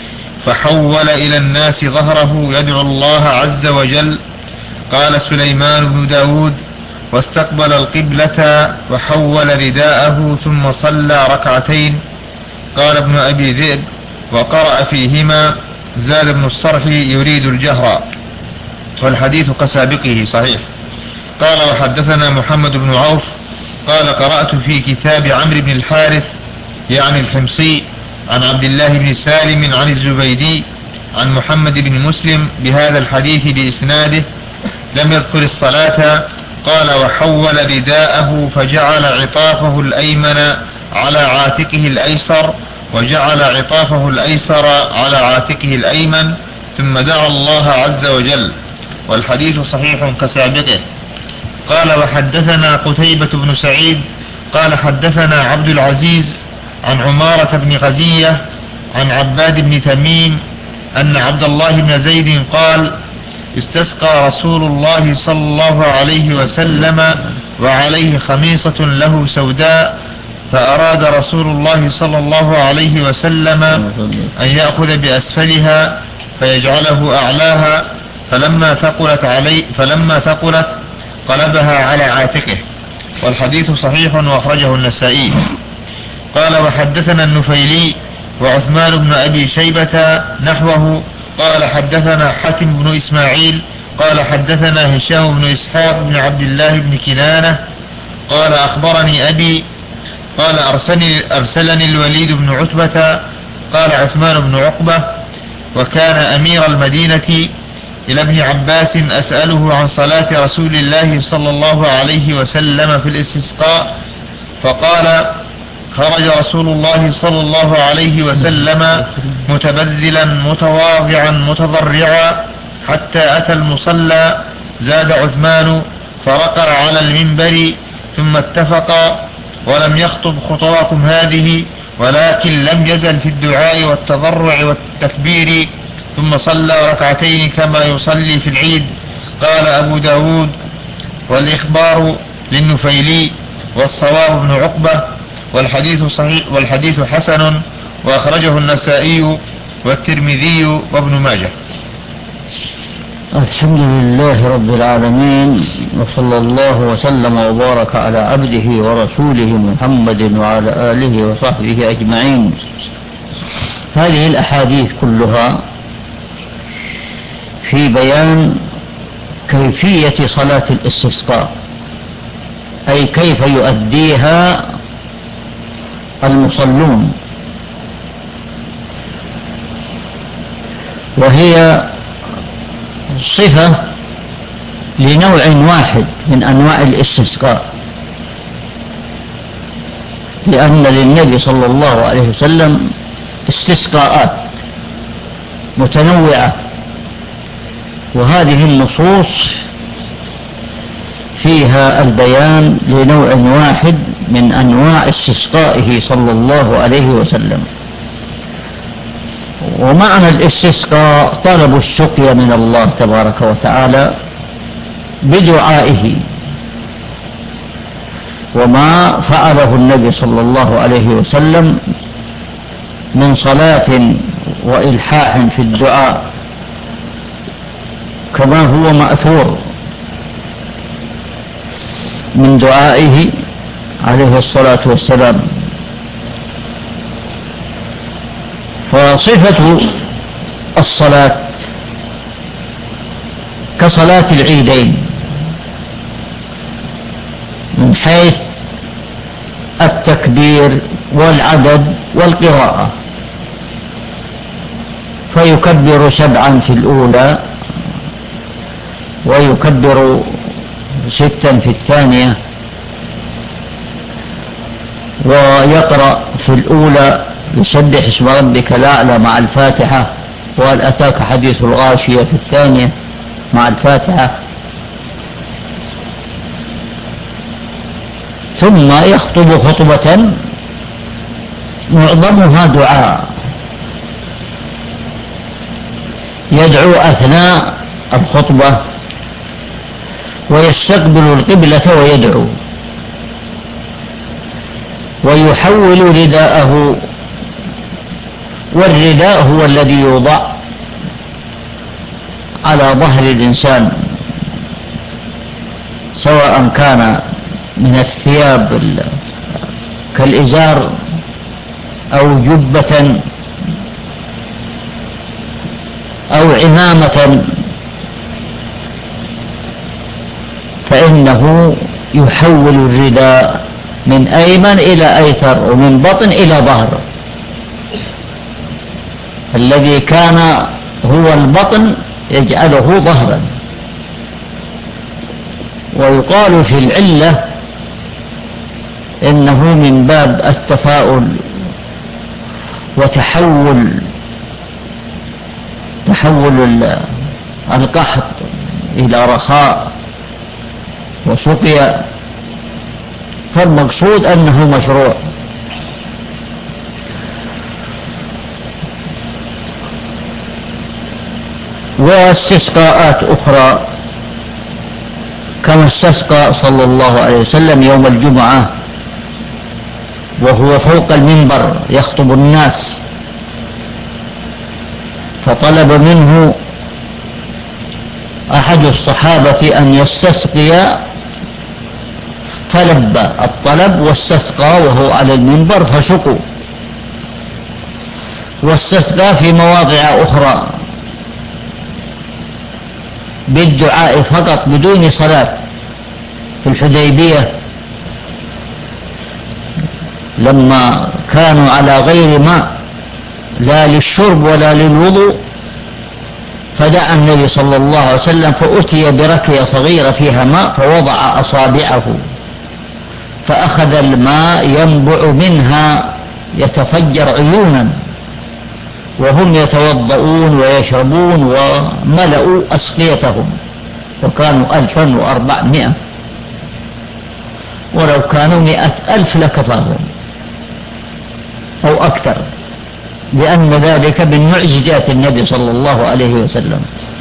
فحول إلى الناس ظهره يدعو الله عز وجل. قال سليمان بن داود: واستقبل القبلة وحول رداءه ثم صلى ركعتين. قال ابن أبي ذئب: وقرأ فيهما. زاد ابن الصرح يريد الجهر، والحديث كسابقه صحيح. قال وحدثنا محمد بن عوف قال قرأت في كتاب عمرو بن الحارث يعني الحمصي عن عبد الله بن سالم عن الزبيدي عن محمد بن مسلم بهذا الحديث بإسناده، لم يذكر الصلاة. قال وحول رداءه فجعل عطافه الأيمن على عاتقه الأيسر وجعل عطافه الأيسر على عاتقه الأيمن ثم دعا الله عز وجل، والحديث صحيح كسابقه. قال وحدثنا قتيبة بن سعيد قال حدثنا عبد العزيز عن عمارة بن غزية عن عباد بن تميم أن عبد الله بن زيد قال: استسقى رسول الله صلى الله عليه وسلم وعليه خميصة له سوداء، فأراد رسول الله صلى الله عليه وسلم أن يأخذ بأسفلها فيجعله أعلاها، فلما ثقلت قلبها على عاتقه، والحديث صحيح وأخرجه النسائي. قال وحدثنا النفيلي وعثمان بن أبي شيبة نحوه قال حدثنا حاتم بن إسماعيل قال حدثنا هشام بن إسحاق بن عبد الله بن كنانة قال أخبرني أبي قال أرسلني الوليد بن عتبة قال عثمان بن عقبة وكان أمير المدينة، إلى ابن عباس أسأله عن صلاة رسول الله صلى الله عليه وسلم في الاستسقاء، فقال: خرج رسول الله صلى الله عليه وسلم متبذلا متواضعا متضرعا حتى أتى المصلى، زاد عثمان فرقع على المنبر، ثم اتفقا ولم يخطب خطواكم هذه، ولكن لم يزل في الدعاء والتضرع والتكبير، ثم صلى ركعتين كما يصلي في العيد. قال أبو داود: والإخبار للنفيلي، والصواب ابن عقبة، والحديث صحيح، والحديث حسن، وأخرجه النسائي والترمذي وابن ماجه. الحمد لله رب العالمين، وصلى الله وسلم وبارك على عبده ورسوله محمد وعلى آله وصحبه أجمعين. هذه الأحاديث كلها في بيان كيفية صلاة الاستسقاء، أي كيف يؤديها المصلون، وهي صفة لنوع واحد من أنواع الاستسقاء، لأن للنبي صلى الله عليه وسلم استسقاءات متنوعة، وهذه النصوص فيها البيان لنوع واحد من أنواع استسقائه صلى الله عليه وسلم. ومعنى الاستسقاء طلب السقيا من الله تبارك وتعالى بدعائه، وما فعله النبي صلى الله عليه وسلم من صلاة وإلحاح في الدعاء كما هو مأثور من دعائه عليه الصلاة والسلام. فصفة الصلاة كصلاة العيدين من حيث التكبير والعدد والقراءة، فيكبر 7 في الأولى، ويكبر 6 في الثانية، ويقرأ في الأولى يسبح اسم ربك الأعلى مع الفاتحة، وهل أتاك حديث الغاشية في الثانية مع الفاتحة، ثم يخطب خطبة معظمها دعاء، يدعو أثناء الخطبة ويستقبل القبلة ويدعو، ويحول رداءه، والرداء هو الذي يوضع على ظهر الإنسان، سواء كان من الثياب كالإزار أو جبة أو عمامة، فإنه يحول الرداء من أيمن إلى أيسر، ومن بطن إلى ظهر. الذي كان هو البطن يجعله ظهرا. ويقال في العلة إنه من باب التفاؤل وتحول القحط إلى رخاء وسقيا، فالمقصود أنه مشروع. واستسقاءات أخرى كما استسقى صلى الله عليه وسلم يوم الجمعة وهو فوق المنبر يخطب الناس، فطلب منه أحد الصحابة أن يستسقي، فلبى الطلب واستسقى وهو على المنبر فسقوا. واستسقى في مواضع أخرى بالدعاء فقط بدون صلاة، في الحديبية لما كانوا على غير ماء لا للشرب ولا للوضوء، فدعا النبي صلى الله عليه وسلم فأتي بركية صغيرة فيها ماء فوضع أصابعه فأخذ الماء ينبع منها يتفجر عيونا وهم يتوضؤون ويشربون وملأوا أسقيتهم وكانوا 1400 ولو كانوا 100,000 لكفاهم أو أكثر لأن ذلك من معجزات النبي صلى الله عليه وسلم.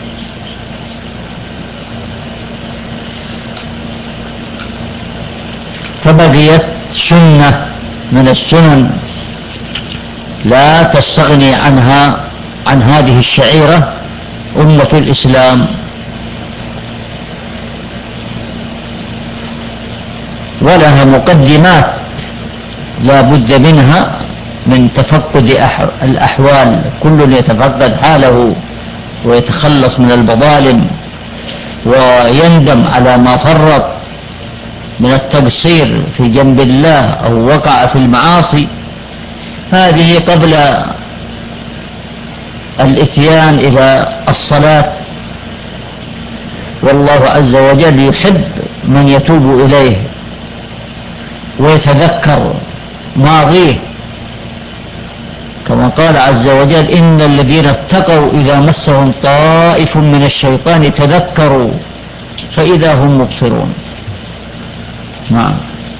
فبقيت سنة من السنن لا تستغني عنها عن هذه الشعيرة أمة الإسلام، ولها مقدمات لا بد منها من تفقد الأحوال، كل يتفقد حاله ويتخلص من المظالم ويندم على ما فرط من التقصير في جنب الله أو وقع في المعاصي. هذه قبل الإتيان إلى الصلاة، والله عز وجل يحب من يتوب إليه ويتذكر ماضيه كما قال عز وجل إن الذين اتقوا إذا مسهم طائف من الشيطان تذكروا فإذا هم مبصرون. نعم.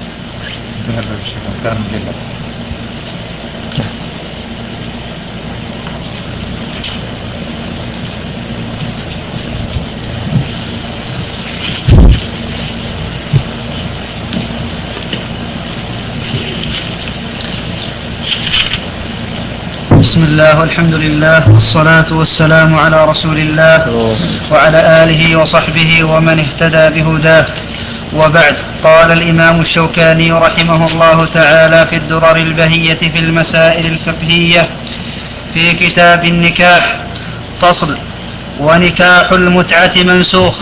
بسم الله والحمد لله والصلاة والسلام على رسول الله وعلى آله وصحبه ومن اهتدى بهداه، وبعد. قال الإمام الشوكاني رحمه الله تعالى في الدرر البهية في المسائل الفقهية في كتاب النكاح: فصل: ونكاح المتعة منسوخ.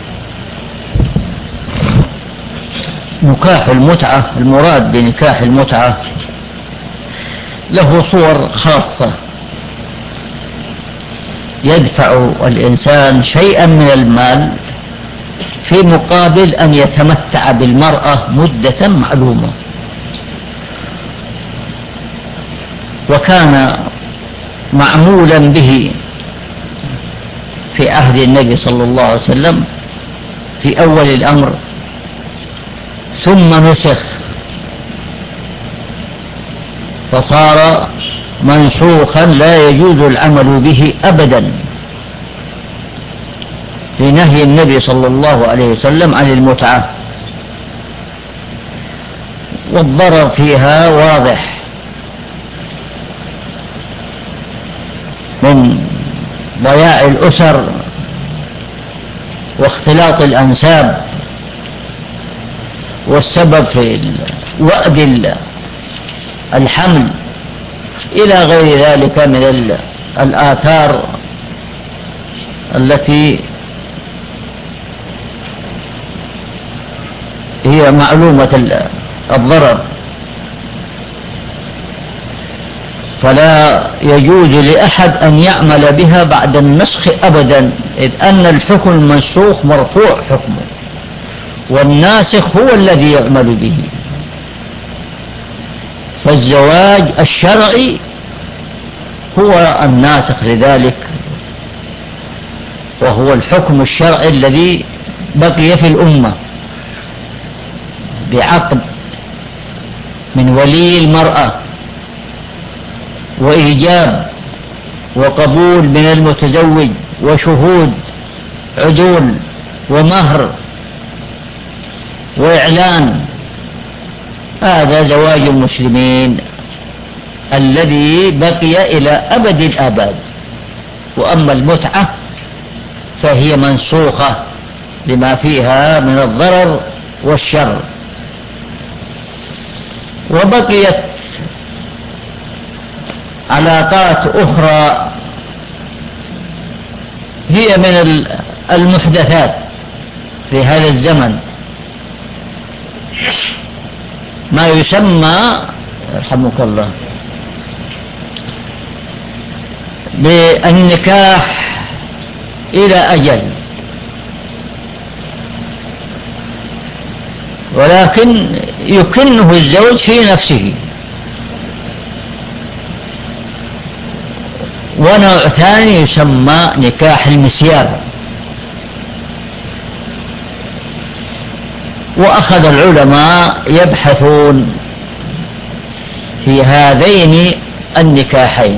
نكاح المتعة، المراد بنكاح المتعة له صور خاصة، يدفع الإنسان شيئا من المال في مقابل أن يتمتع بالمرأة مدة معلومة، وكان معمولا به في عهد النبي صلى الله عليه وسلم في أول الأمر، ثم نسخ فصار منسوخا لا يجوز العمل به أبدا لنهي النبي صلى الله عليه وسلم عن المتعة، والضرر فيها واضح من ضياع الأسر واختلاط الأنساب والسبب في وأد الحمل إلى غير ذلك من الآثار التي هي معلومة الضرر. فلا يجوز لأحد أن يعمل بها بعد النسخ أبدا، إذ أن الحكم المنسوخ مرفوع حكمه والناسخ هو الذي يعمل به. فالزواج الشرعي هو الناسخ لذلك، وهو الحكم الشرعي الذي بقي في الأمة بعقد من ولي المرأة وإيجاب وقبول من المتزوج وشهود عدول ومهر وإعلان. هذا زواج المسلمين الذي بقي إلى أبد الآباد. وأما المتعة فهي منسوخة لما فيها من الضرر والشر. وبقيت علاقات أخرى هي من المحدثات في هذا الزمن، ما يسمى يرحمك الله بالنكاح إلى أجل، ولكن يكنه الزوج في نفسه. ونوع ثاني يسمى نكاح المسيار، وأخذ العلماء يبحثون في هذين النكاحين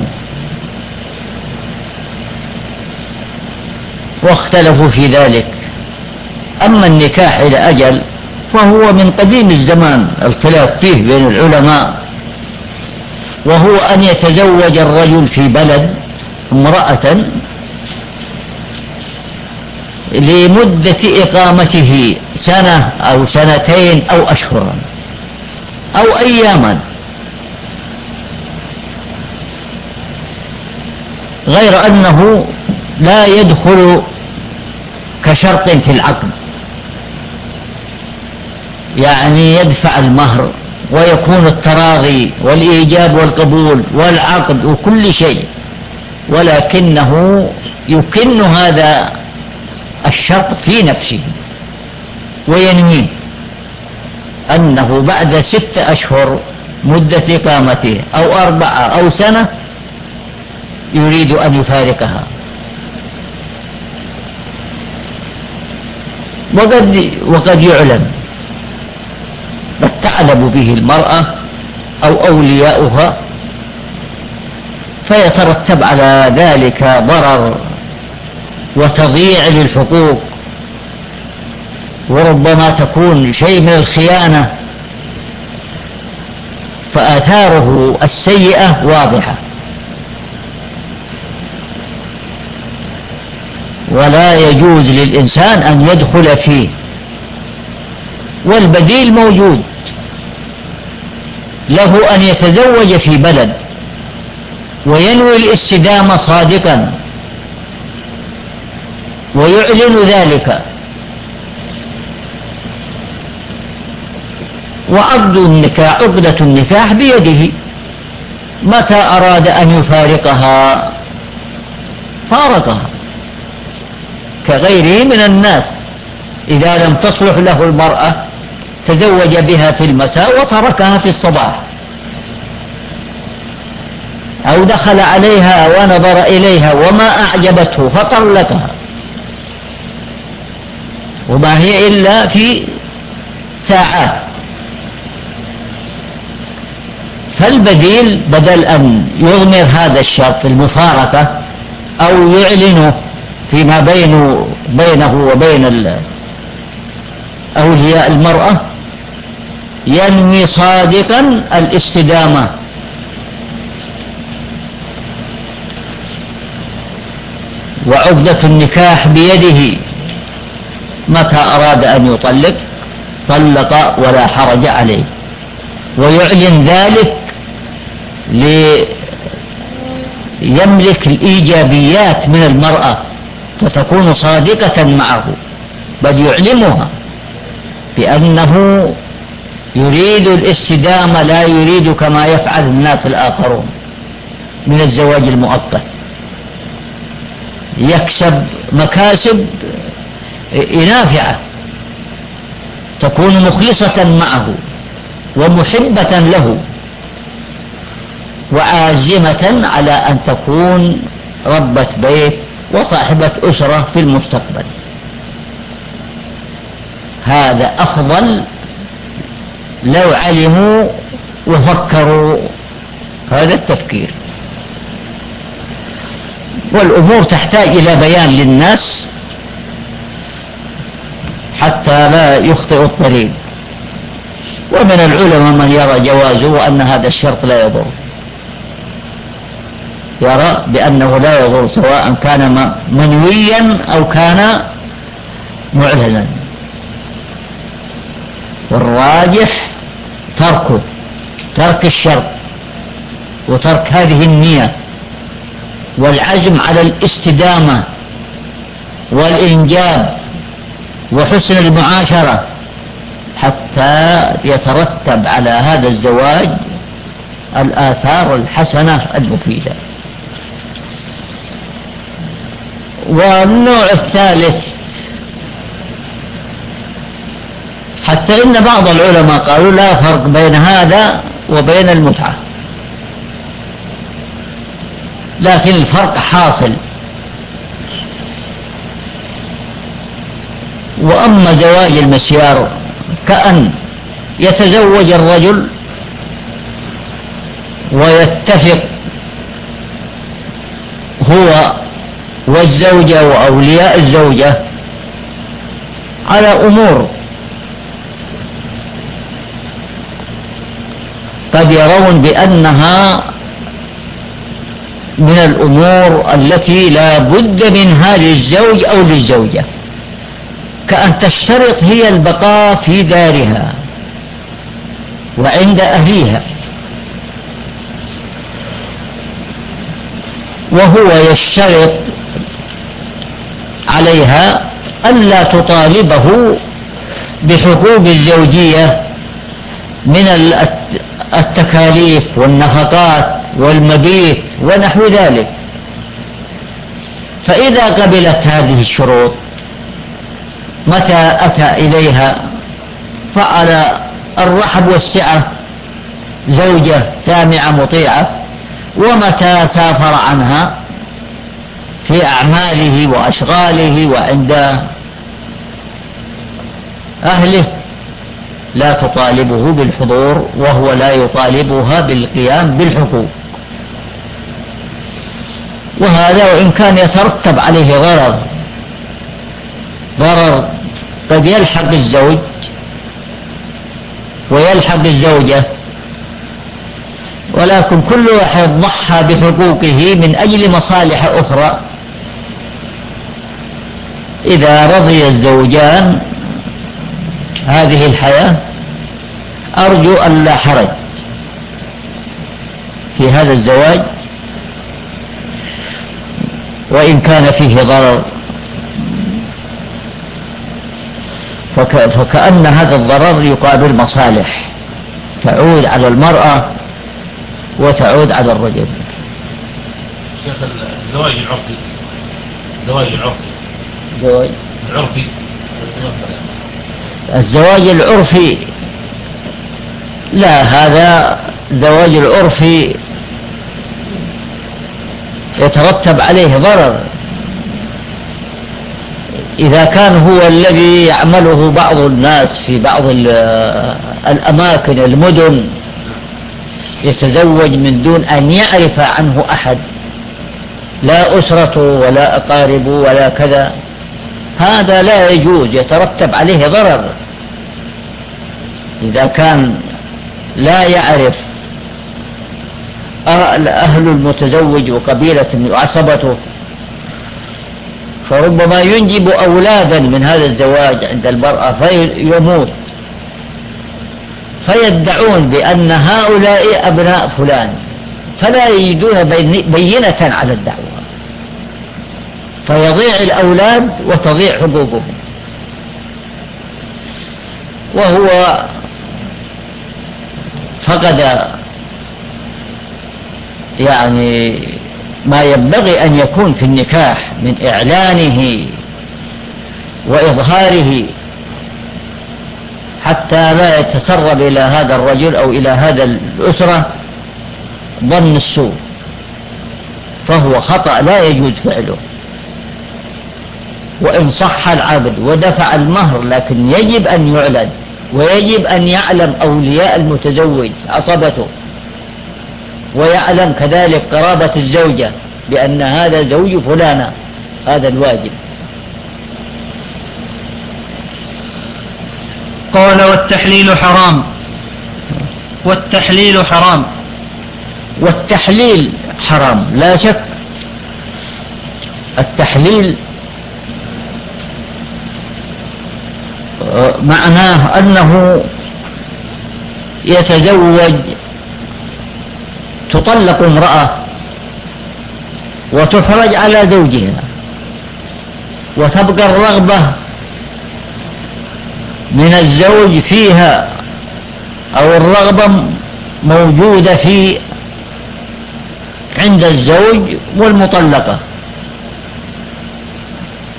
واختلفوا في ذلك. أما النكاح إلى أجل فهو من قديم الزمان الخلاف فيه بين العلماء، وهو أن يتزوج الرجل في بلد امرأة لمدة إقامته سنة أو سنتين أو أشهرا أو أياما، غير أنه لا يدخل كشرط في العقد، يعني يدفع المهر ويكون التراضي والإيجاب والقبول والعقد وكل شيء، ولكنه يكن هذا الشرط في نفسه وينوي أنه بعد 6 أشهر مدة إقامته أو 4 أو سنة يريد أن يفارقها. وقد يعلم بل تعلم به المرأة أو أولياؤها، فيترتب على ذلك ضرر وتضييع للحقوق، وربما تكون شيء من الخيانة، فآثاره السيئة واضحة، ولا يجوز للإنسان أن يدخل فيه. والبديل موجود، له أن يتزوج في بلد وينوي الاستدامة صادقا ويعلن ذلك، عقدة النكاح بيده، متى أراد أن يفارقها فارقها كغيره من الناس. إذا لم تصلح له المرأة تزوج بها في المساء وتركها في الصباح، أو دخل عليها ونظر إليها وما أعجبته فطلقها، وما هي إلا في ساعات. فالبديل بدل أن يغمر هذا الشرط في المفارقة أو يعلنه فيما بينه وبين أولياء المرأة، ينوي صادقا الاستدامة، وعقدة النكاح بيده، متى أراد أن يطلق طلق ولا حرج عليه، ويعلن ذلك ليملك الإيجابيات من المرأة فتكون صادقة معه، بل يعلمها بأنه يريد الاستدامة، لا يريد كما يفعل الناس الآخرون من الزواج المؤقت، يكسب مكاسب نافعة تكون مخلصة معه ومحبة له وعازمة على أن تكون ربة بيت وصاحبة أسرة في المستقبل. هذا أفضل لو علموا وفكروا هذا التفكير. والأمور تحتاج إلى بيان للناس حتى لا يخطئ الطريق. ومن العلماء من يرى جوازه وأن هذا الشرط لا يضر، يرى بأنه لا يضر سواء كان منويا أو كان معلنا، والراجح ترك الشرط وترك هذه النية والعزم على الاستدامة والإنجاب وحسن المعاشرة حتى يترتب على هذا الزواج الآثار الحسنة المفيدة. والنوع الثالث، حتى إن بعض العلماء قالوا لا فرق بين هذا وبين المتعة، لكن الفرق حاصل. وأما زواج المسيار كأن يتزوج الرجل ويتفق هو والزوجة وأولياء الزوجة على أمور قد يرون بأنها من الأمور التي لا بد منها للزوج أو للزوجة، كأن تشترط هي البقاء في دارها وعند أهليها، وهو يشترط عليها ألا تطالبه بحقوق الزوجية من التكاليف والنفقات والمبيت ونحو ذلك. فإذا قبلت هذه الشروط متى أتى إليها فعلى الرحب والسعة زوجة سامعة مطيعة، ومتى سافر عنها في أعماله وأشغاله وعند أهله لا تطالبه بالحضور، وهو لا يطالبها بالقيام بالحقوق. وهذا وإن كان يترتب عليه ضرر قد يلحق الزوج ويلحق الزوجة، ولكن كل واحد ضحى بحقوقه من أجل مصالح أخرى. إذا رضي الزوجان هذه الحياة أرجو أن لا حرج في هذا الزواج، وإن كان فيه ضرر فكأن هذا الضرر يقابل مصالح تعود على المرأة وتعود على الرجل. شيخ الزواج العرفي، الزواج العرفي لا، هذا الزواج العرفي يترتب عليه ضرر إذا كان هو الذي يعمله بعض الناس في بعض الأماكن المدن، يتزوج من دون أن يعرف عنه أحد، لا أسرته ولا أقاربه ولا كذا، هذا لا يجوز، يترتب عليه ضرر. إذا كان لا يعرف أهل المتزوج وقبيلة وعصبته، فربما ينجب أولادا من هذا الزواج عند المرأة فيموت، فيدعون بأن هؤلاء أبناء فلان، فلا يجدون بينة على الدعوة، فيضيع الأولاد وتضيع حقوقهم. وهو فقد يعني ما ينبغي أن يكون في النكاح من إعلانه وإظهاره، حتى لا يتسرب إلى هذا الرجل أو إلى هذا الأسرة ظن السوء، فهو خطأ لا يجوز فعله. وإن صح العقد ودفع المهر، لكن يجب أن يعلن، ويجب أن يعلم أولياء المتزوج عصبته، ويعلم كذلك قرابة الزوجة بأن هذا زوج فلانة، هذا الواجب. قال والتحليل حرام. والتحليل حرام. والتحليل حرام لا شك. التحليل معناه أنه يتزوج، تطلق امرأة وتحرج على زوجها، وتبقى الرغبة من الزوج فيها، أو الرغبة موجودة في عند الزوج والمطلقة،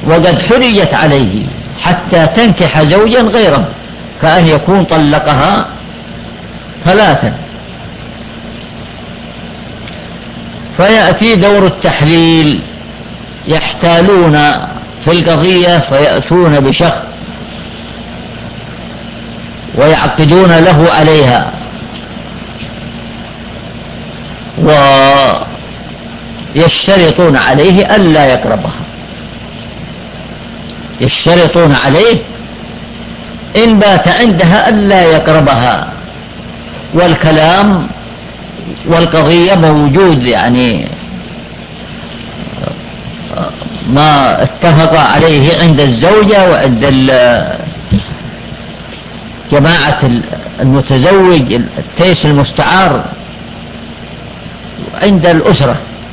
وقد حرجت عليه حتى تنكح زوجا غيره، كأن يكون طلقها 3. فيأتي دور التحليل، يحتالون في القضية فيأتون بشخص ويعقدون له عليها، ويشترطون عليه ألا يقربها، يشترطون عليه إن بات عندها ألا يقربها، والكلام والقضية موجود، يعني ما اتفق عليه عند الزوجة وعند جماعة المتزوج التيس المستعار عند الأسرة،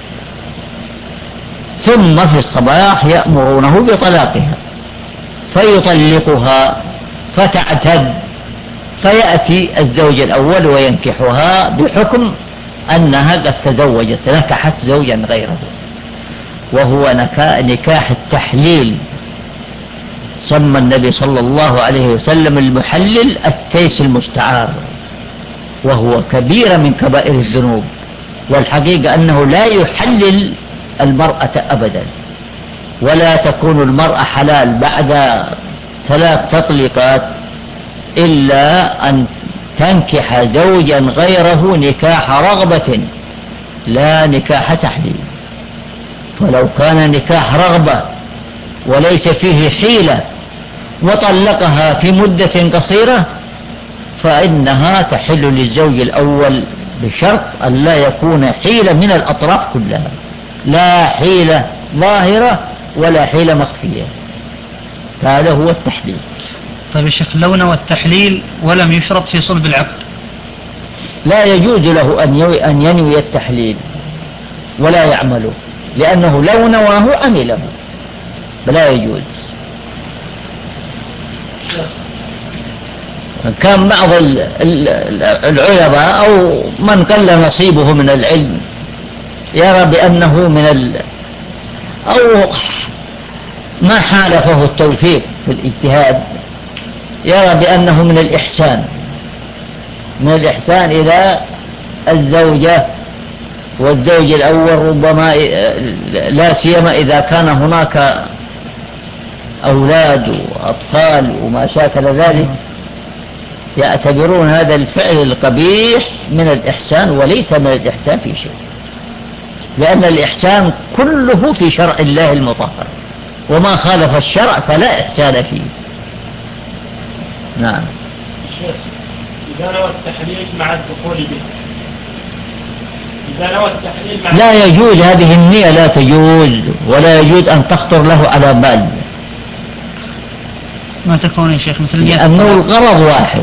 ثم في الصباح يأمرونه بطلاقها فيطلقها فتعتد، فيأتي الزوج الأول وينكحها بحكم أنها قد تزوجت، نكحت زوجا غيره، وهو نكاح التحليل. سمى النبي صلى الله عليه وسلم المحلل التيس المستعار، وهو كبيرة من كبائر الذنوب، والحقيقة أنه لا يحلل المرأة أبدا، ولا تكون المرأة حلال بعد 3 تطليقات إلا أن تنكح زوجا غيره نكاح رغبة لا نكاح تحليل. فلو كان نكاح رغبة وليس فيه حيلة وطلقها في مدة قصيرة فإنها تحل للزوج الأول بشرط أن لا يكون حيلة من الأطراف كلها، لا حيلة ظاهرة ولا حيلة مخفية. هذا هو التحليل. طيب الشيخ، لو نوى التحليل ولم يشرط في صلب العقد؟ لا يجوز له أن ينوي التحليل ولا يعمله، لأنه لو نواه عمله، فلا يجوز. كان بعض العلماء أو من قل نصيبه من العلم يرى بأنه أو ما حالفه التوفيق في الاجتهاد، يرى بأنه من الإحسان إذا الزوجة والزوج الأول ربما لا سيما إذا كان هناك أولاد وأطفال وما شاكل ذلك، يعتبرون هذا الفعل القبيح من الإحسان وليس من الإحسان في شيء، لأن الإحسان كله في شرع الله المطهر، وما خالف الشرع فلا إحسان فيه. نعم. إذا نوى التحليل مع الدخول به، إذا نوى التحليل مع لا يجوز، هذه النية لا تجوز، ولا يجوز أن تخطر له على بال. ما تكون يا شيخ مثل لأنه الغرض واحد،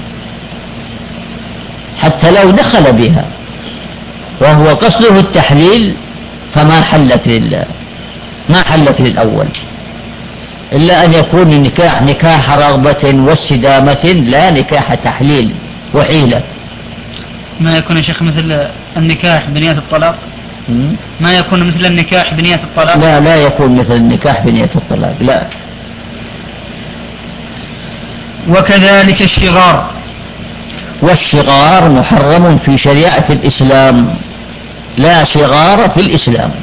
حتى لو دخل بها وهو قصده التحليل فما حلت لله، ما حلت للأول، إلا أن يكون النكاح نكاح رغبة واستدامة لا نكاح تحليل وحيلة. ما يكون يا شيخ مثل النكاح بنية الطلاق؟ ما يكون مثل النكاح بنية الطلاق؟ لا يكون مثل النكاح بنية الطلاق، لا. وكذلك الشغار، والشغار محرم في شريعة الإسلام، لا شغار في الإسلام.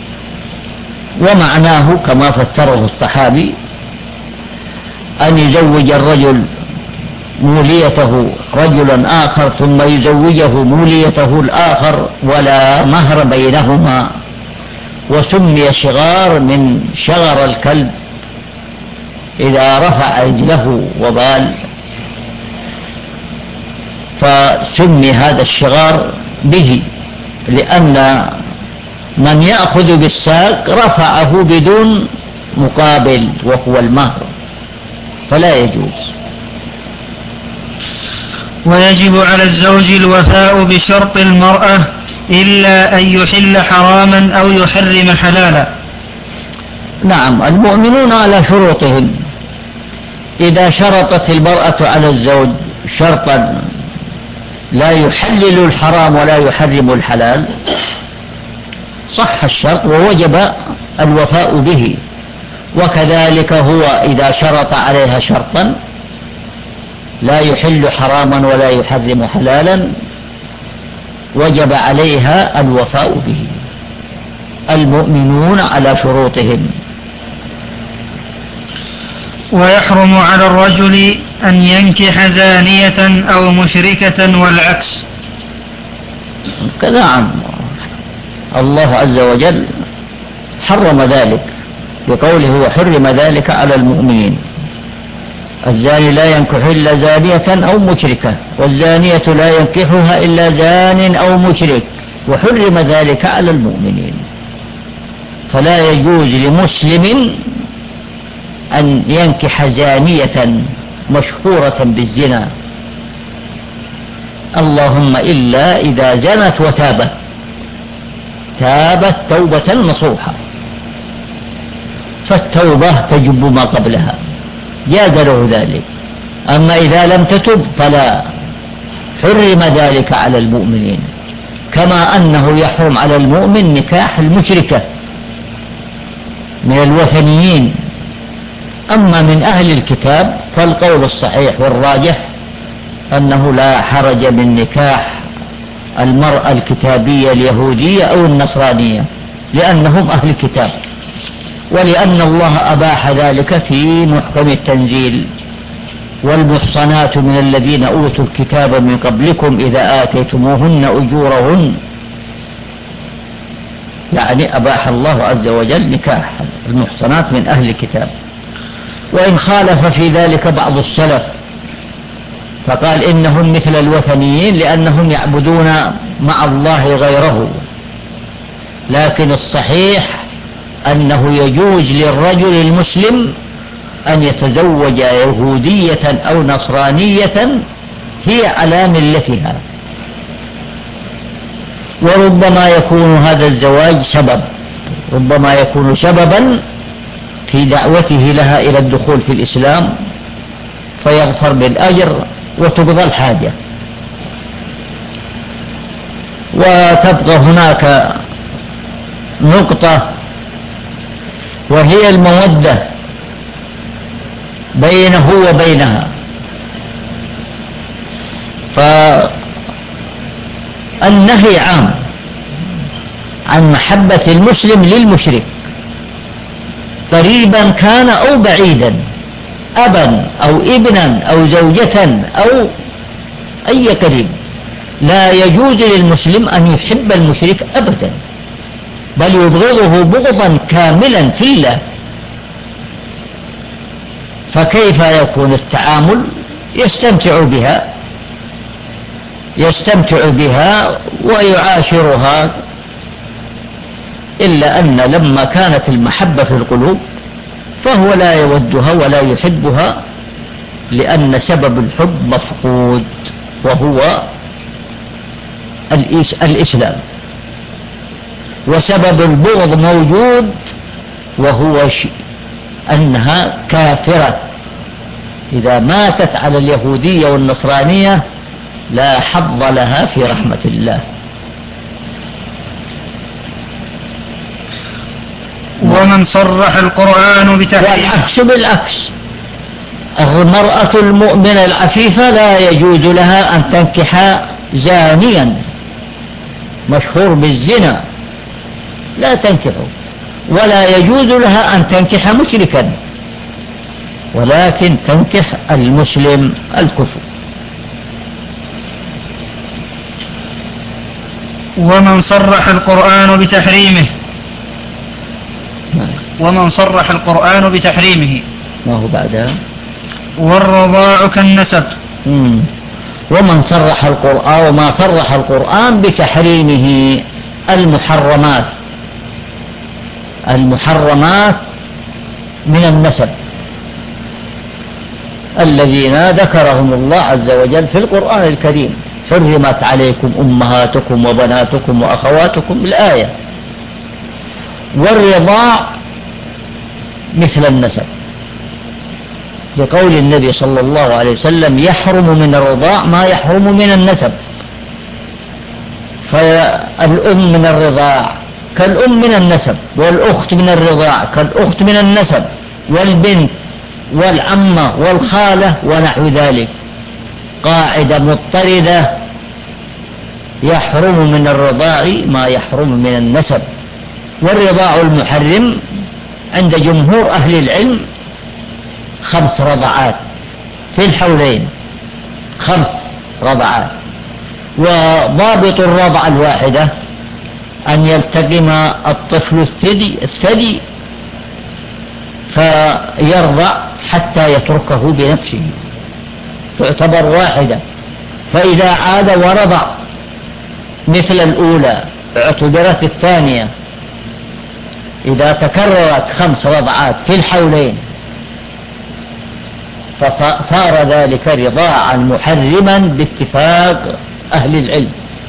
ومعناه كما فسره الصحابي أن يزوج الرجل موليته رجلا آخر ثم يزوجه موليته الآخر ولا مهر بينهما، وسمي شغار من شغر الكلب إذا رفع رجله وبال، فسمي هذا الشغار به، لأن من يأخذ بالساق رفعه بدون مقابل وهو المهر، فلا يجوز. ويجب على الزوج الوفاء بشرط المرأة إلا أن يحل حراما أو يحرم حلالا. نعم، المؤمنون على شروطهم. إذا شرطت المرأة على الزوج شرطا لا يحلل الحرام ولا يحرم الحلال صح الشرط ووجب الوفاء به، وكذلك هو إذا شرط عليها شرطا لا يحل حراما ولا يحرم حلالا وجب عليها الوفاء به. المؤمنون على شروطهم. ويحرم على الرجل أن ينكح زانية أو مشركة والعكس. نعم، الله عز وجل حرم ذلك بقوله وحرم ذلك على المؤمنين. الزاني لا ينكح إلا زانية أو مشركة، والزانية لا ينكحها إلا زان أو مشرك، وحرم ذلك على المؤمنين. فلا يجوز لمسلم أن ينكح زانية مشهورة بالزنا، اللهم إلا إذا زنت وتابت توبة نصوحة، فالتوبة تجب ما قبلها، جاز له ذلك. أما إذا لم تتب فلا، حرم ذلك على المؤمنين، كما أنه يحرم على المؤمن نكاح المشركة من الوثنيين. أما من أهل الكتاب فالقول الصحيح والراجح أنه لا حرج من نكاح المرأة الكتابية اليهودية أو النصرانية، لأنهم أهل الكتاب، ولأن الله أباح ذلك في محكم التنزيل: والمحصنات من الذين أوتوا الكتاب من قبلكم إذا آتيتموهن أجورهن. يعني أباح الله عز وجل نكاح المحصنات من أهل الكتاب. وإن خالف في ذلك بعض السلف فقال إنهم مثل الوثنيين لأنهم يعبدون مع الله غيره، لكن الصحيح أنه يجوز للرجل المسلم أن يتزوج يهودية أو نصرانية هي على ملتها، وربما يكون هذا الزواج ربما يكون سببا في دعوته لها إلى الدخول في الإسلام، فيغفر بالأجر وتقضى الحاجة. وتبقى هناك نقطة وهي المودة بينه وبينها. فالنهي عام عن محبة المسلم للمشرك، قريبا كان أو بعيدا، أبا أو ابنا أو زوجة أو أي قريب. لا يجوز للمسلم أن يحب المشرك أبدا، بل يبغضه بغضا كاملا في الله. فكيف يكون التعامل؟ يستمتع بها ويعاشرها، إلا أن لما كانت المحبة في القلوب فهو لا يودها ولا يحبها، لأن سبب الحب مفقود وهو الإسلام، وسبب البغض موجود وهو أنها كافرة. إذا ماتت على اليهودية والنصرانية لا حظ لها في رحمة الله. ومن صرح القرآن والعكس بالعكس، المرأة المؤمنة العفيفة لا يجوز لها أن تنكح زانيا مشهور بالزنا، لا تنكحه، ولا يجوز لها أن تنكح مشركا، ولكن تنكح المسلم الكفر. ومن صرح القرآن بتحريمه ما هو بعدها؟ والرضاع كالنسب. ومن صرح القرآن، وما صرح القرآن بتحريمه المحرمات من النسب الذين ذكرهم الله عز وجل في القرآن الكريم: حرمت عليكم أمهاتكم وبناتكم وأخواتكم، الآية. والرضاع مثل النسب، لقول النبي صلى الله عليه وسلم: يحرم من الرضاع ما يحرم من النسب. فالأم من الرضاع كالأم من النسب، والأخت من الرضاع كالأخت من النسب، والبنت والعمة والخالة ونحو ذلك. قاعدة مضطردة: يحرم من الرضاع ما يحرم من النسب. والرضاع المحرم عند جمهور أهل العلم 5 رضعات في الحولين، 5 رضعات. وضابط الرضعة الواحدة أن يلتقم الطفل الثدي فيرضع حتى يتركه بنفسه، تعتبر واحدة. فإذا عاد ورضع مثل الأولى اعتبرت الثانية. إذا تكررت 5 رضعات في الحولين فصار ذلك رضاعا محرما باتفاق أهل العلم.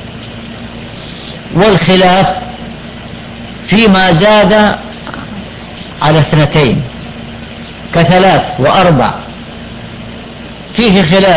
والخلاف فيما زاد على 2 ك3 و4 فيه خلاف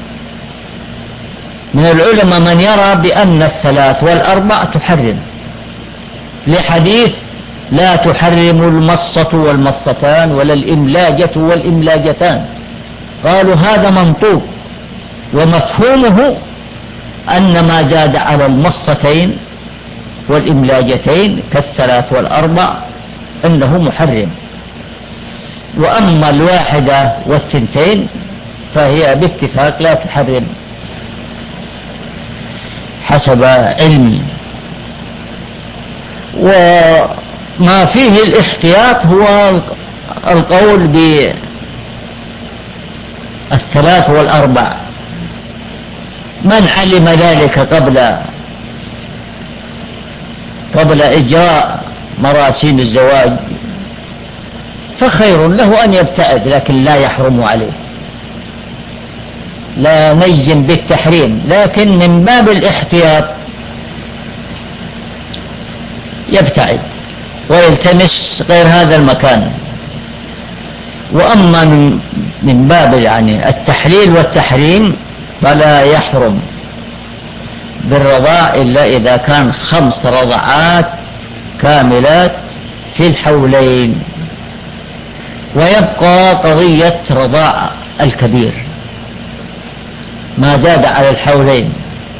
من العلماء من يرى بأن 3 و4 تحرم، لحديث: لا تحرم المصة والمصتان ولا الإملاجة والإملاجتان. قالوا هذا منطوق، ومفهومه أن ما زاد على المصتين والإملاجتين ك3 و4 إنه محرم. وأما 1 و2 فهي باتفاق لا تحرم حسب علمي. وما فيه الاحتياط هو القول ب3 و4. من علم ذلك قبل إجراء مراسيم الزواج فخير له أن يبتعد، لكن لا يحرم عليه، لا نجزم بالتحريم، لكن من باب الاحتياط يبتعد ويلتمس غير هذا المكان. وأما من باب التحليل والتحريم فلا يحرم بالرضاع إلا إذا كان 5 رضعات كاملات في الحولين. ويبقى قضية رضاع الكبير ما زاد على الحولين،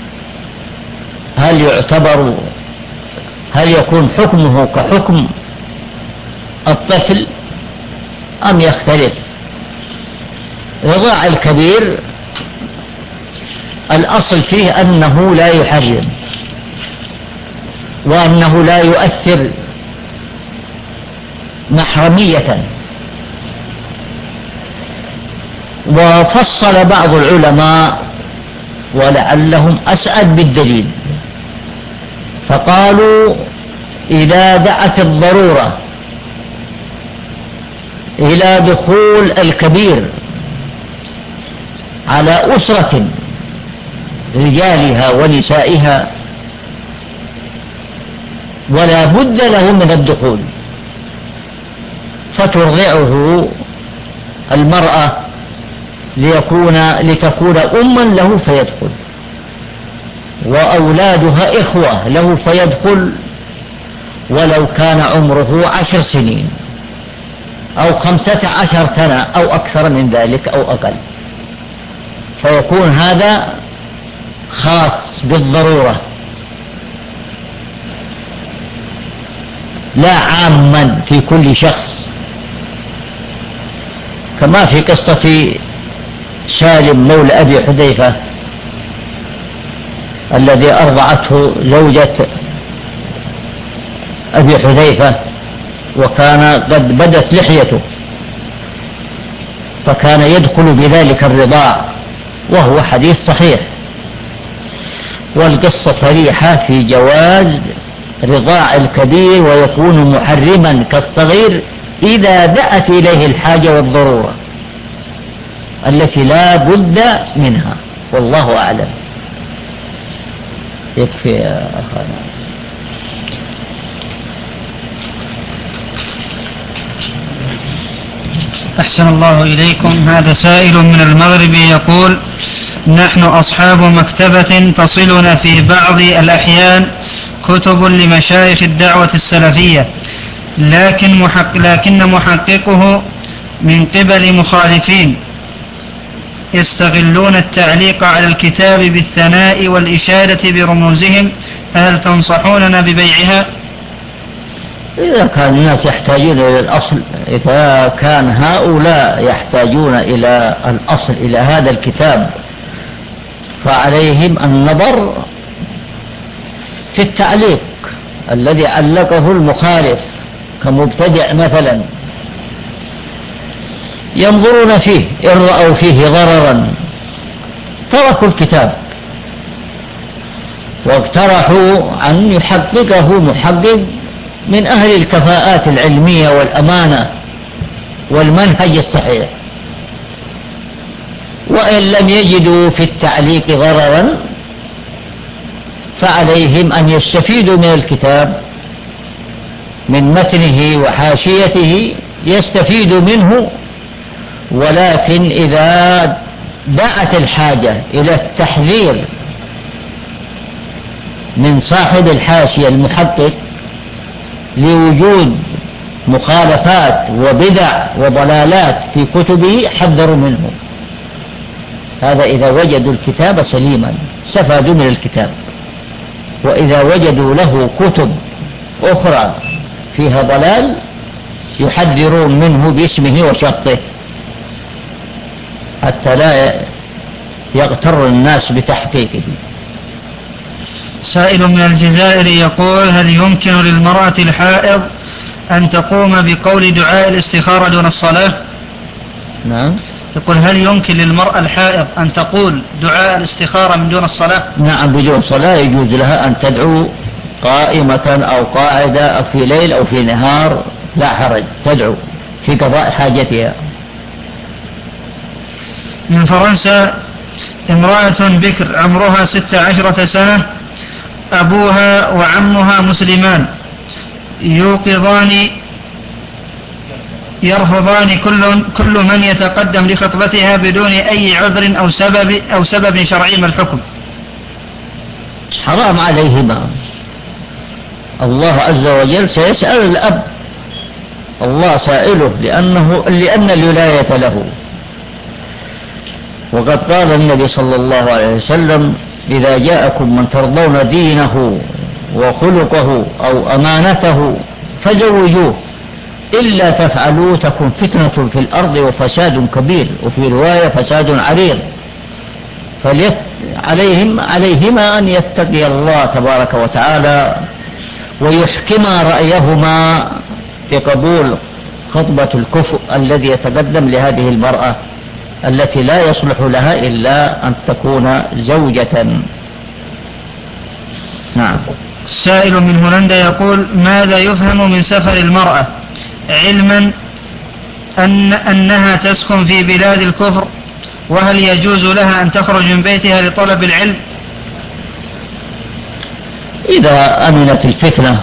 هل يكون حكمه كحكم الطفل أم يختلف؟ رضاع الكبير الأصل فيه أنه لا يحرم وأنه لا يؤثر محرمية. وفصل بعض العلماء ولعلهم أسعد بالدليل، فقالوا: إذا دعت الضرورة إلى دخول الكبير على أسرة رجالها ونسائها ولا بد له من الدخول، فترضعه المرأة لتكون أما له فيدخل، وأولادها إخوة له فيدخل، ولو كان عمره 10 سنين أو 15 سنة أو أكثر من ذلك أو أقل، فيكون هذا خاص بالضرورة لا عاما في كل شخص، كما في قصة سالم مولى أبي حذيفة الذي أرضعته زوجة أبي حذيفة وكان قد بدت لحيته، فكان يدخل بذلك الرضاع، وهو حديث صحيح. والقصة صريحة في جواز رضاع الكبير، ويكون محرما كالصغير إذا دأت إليه الحاجة والضرورة التي لا بد منها، والله أعلم. يكفي يا أخانا. أحسن الله إليكم. هذا سائل من المغرب يقول: نحن أصحاب مكتبة تصلنا في بعض الأحيان كتب لمشايخ الدعوة السلفية، لكن محققه من قبل مخالفين يستغلون التعليق على الكتاب بالثناء والإشادة برموزهم، فهل تنصحوننا ببيعها؟ إذا كان الناس يحتاجون إلى الأصل، إذا كان هؤلاء يحتاجون إلى الأصل إلى هذا الكتاب، فعليهم النظر في التعليق الذي علقه المخالف كمبتدع مثلا، ينظرون فيه، إن رأوا فيه ضررا تركوا الكتاب واقترحوا أن يحققه محقق من أهل الكفاءات العلمية والأمانة والمنهج الصحيح. وإن لم يجدوا في التعليق ضررا فعليهم أن يستفيدوا من الكتاب، من متنه وحاشيته يستفيدوا منه، ولكن إذا دعت الحاجة إلى التحذير من صاحب الحاشية المحقق لوجود مخالفات وبدع وضلالات في كتبه حذروا منه. هذا إذا وجدوا الكتاب سليما استفادوا من الكتاب، وإذا وجدوا له كتب أخرى فيها ضلال يحذرون منه باسمه وشخصه حتى لا يغتر الناس بتحقيقه. سائل من الجزائر يقول: هل يمكن للمرأة الحائض أن تقوم بقول دعاء الاستخارة دون الصلاة؟ نعم. يقول: هل يمكن للمرأة الحائض أن تقول دعاء الاستخارة من دون الصلاة؟ نعم، بدون صلاة يجوز لها أن تدعو قائمة أو قاعدة أو في ليل أو في نهار، لا حرج، تدعو في قضاء حاجتها. من فرنسا: امرأة بكر عمرها 16 سنة، أبوها وعمها مسلمان، يرفضان كل من يتقدم لخطبتها بدون أي عذر أو سبب شرعي. ما الحكم؟ حرام عليهما. الله عز وجل سيسأل الأب، الله سائله لأن الولاية له. وقد قال النبي صلى الله عليه وسلم: إذا جاءكم من ترضون دينه وخلقه أو أمانته فزوجوه، إلا تفعلوا تكن فتنة في الأرض وفساد كبير، وفي رواية فساد عريض. عليهما أن يتقي الله تبارك وتعالى ويحكما رأيهما بقبول خطبة الكفء الذي يتقدم لهذه المرأة التي لا يصلح لها إلا أن تكون زوجة. نعم. السائل من هولندا يقول: ماذا يفهم من سفر المرأة، علما أنها تسكن في بلاد الكفر، وهل يجوز لها أن تخرج من بيتها لطلب العلم؟ إذا أمنت الفتنة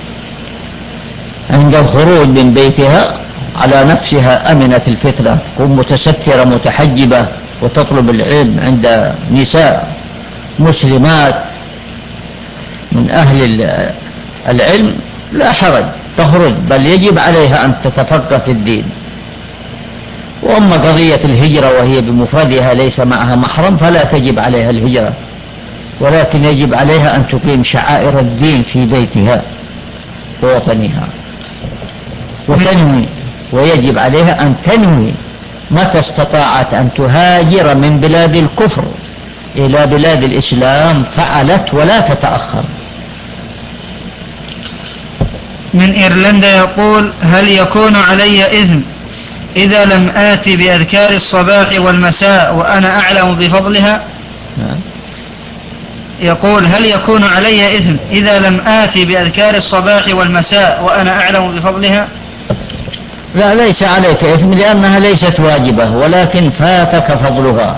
عند الخروج من بيتها على نفسها، أمنت الفتنة، تكون متسترة متحجبة وتطلب العلم عند نساء مسلمات من أهل العلم، لا حرج، تخرج، بل يجب عليها أن تتفقه في الدين. وأما قضية الهجرة وهي بمفردها ليس معها محرم فلا تجب عليها الهجرة، ولكن يجب عليها أن تقيم شعائر الدين في بيتها ووطنها وتنوي، ويجب عليها أن تنوي متى استطاعت أن تهاجر من بلاد الكفر إلى بلاد الإسلام فعلت ولا تتأخر. من إيرلندا يقول: هل يكون علي إثم إذا لم آتي بأذكار الصباح والمساء وأنا أعلم بفضلها؟ يقول: هل يكون علي إثم إذا لم آتي بأذكار الصباح والمساء وأنا أعلم بفضلها؟ لا، ليس عليك إثم لأنها ليست واجبة، ولكن فاتك فضلها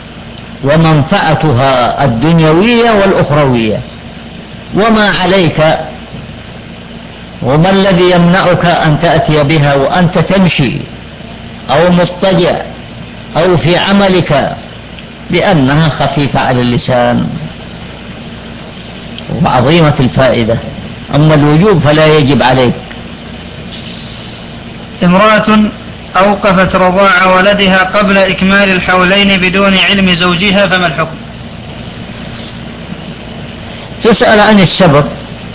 ومنفعتها الدنيوية والأخروية. وما عليك، وما الذي يمنعك أن تأتي بها وأنت تمشي أو مضطجع أو في عملك؟ لأنها خفيفة على اللسان وعظيمة الفائدة. أما الوجوب فلا يجب عليك. امرأة أوقفت رضاع ولدها قبل إكمال الحولين بدون علم زوجها، فما الحكم؟ تسأل عن السبب.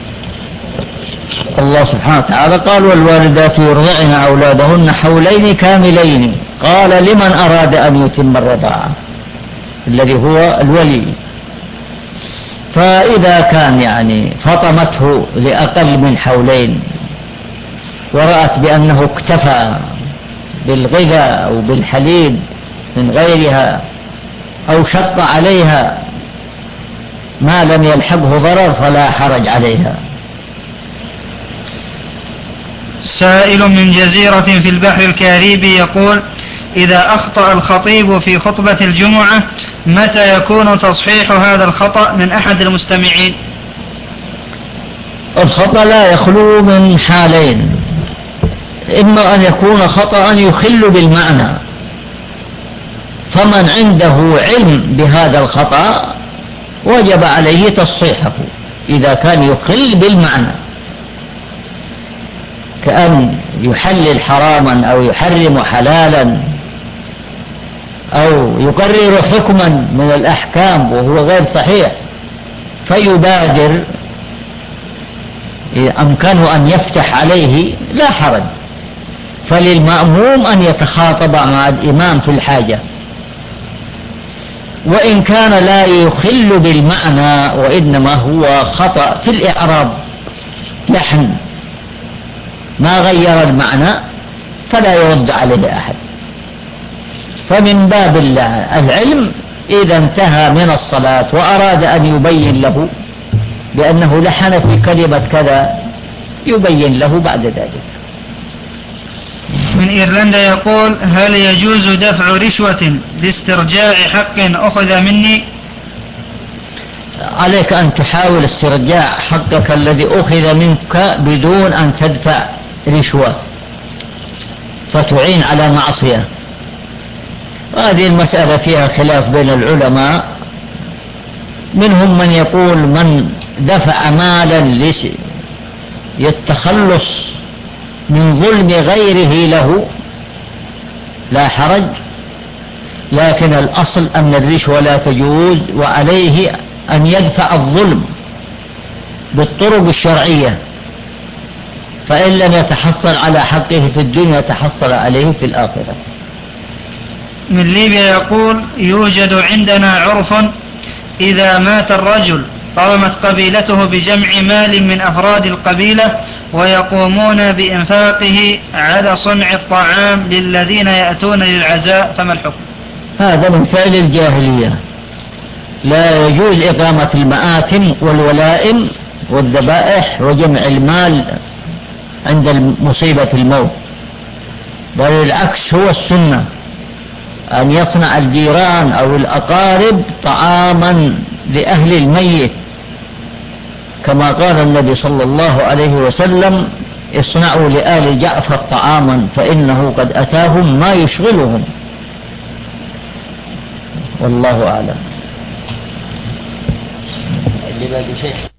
الله سبحانه وتعالى قال: والوالدات يرضعن أولادهن حولين كاملين. قال: لمن أراد أن يتم الرضاعة، الذي هو الولي. فإذا كان يعني فطمته لأقل من حولين ورأت بأنه اكتفى بالغذاء أو بالحليب من غيرها أو شق عليها ما لم يلحقه ضرر فلا حرج عليها. سائل من جزيرة في البحر الكاريبي يقول: إذا أخطأ الخطيب في خطبة الجمعة متى يكون تصحيح هذا الخطأ من أحد المستمعين؟ الخطأ لا يخلو من حالين: إما أن يكون خطأ يخل بالمعنى، فمن عنده علم بهذا الخطأ وجب عليه تصحيحه إذا كان يخل بالمعنى، كأن يحلل حراما أو يحرم حلالا أو يقرر حكما من الأحكام وهو غير صحيح، فيبادر إذا أمكنه أن يفتح عليه لا حرج. فللمأموم أن يتخاطب مع الإمام في الحاجة. وإن كان لا يخل بالمعنى وإنما هو خطأ في الإعراب، لحن ما غير المعنى، فلا يرد عليه أحد. فمن باب العلم إذا انتهى من الصلاة وأراد أن يبين له بأنه لحن في كلمة كذا يبين له بعد ذلك. من إيرلندا يقول: هل يجوز دفع رشوة لاسترجاع حق أخذ مني؟ عليك أن تحاول استرجاع حقك الذي أخذ منك بدون أن تدفع رشوة فتعين على معصية. هذه المسألة فيها خلاف بين العلماء، منهم من يقول من دفع مالا يتخلص من ظلم غيره له لا حرج، لكن الأصل أن الرشوة لا تجوز، وعليه أن يدفع الظلم بالطرق الشرعية، فإن لم يتحصل على حقه في الدنيا تحصل عليه في الآخرة. من ليبيا يقول: يوجد عندنا عرف إذا مات الرجل قامت قبيلته بجمع مال من أفراد القبيلة ويقومون بإنفاقه على صنع الطعام للذين يأتون للعزاء، فما الحكم؟ هذا من فعل الجاهلية. لا يجوز إقامة المآتم والولائم والذبائح وجمع المال عند مصيبة الموت، بل العكس هو السنة، أن يصنع الجيران أو الأقارب طعاما لأهل الميت، كما قال النبي صلى الله عليه وسلم: اصنعوا لآل جعفر طعاما فإنه قد أتاهم ما يشغلهم. والله أعلم. اللي باقي شيء.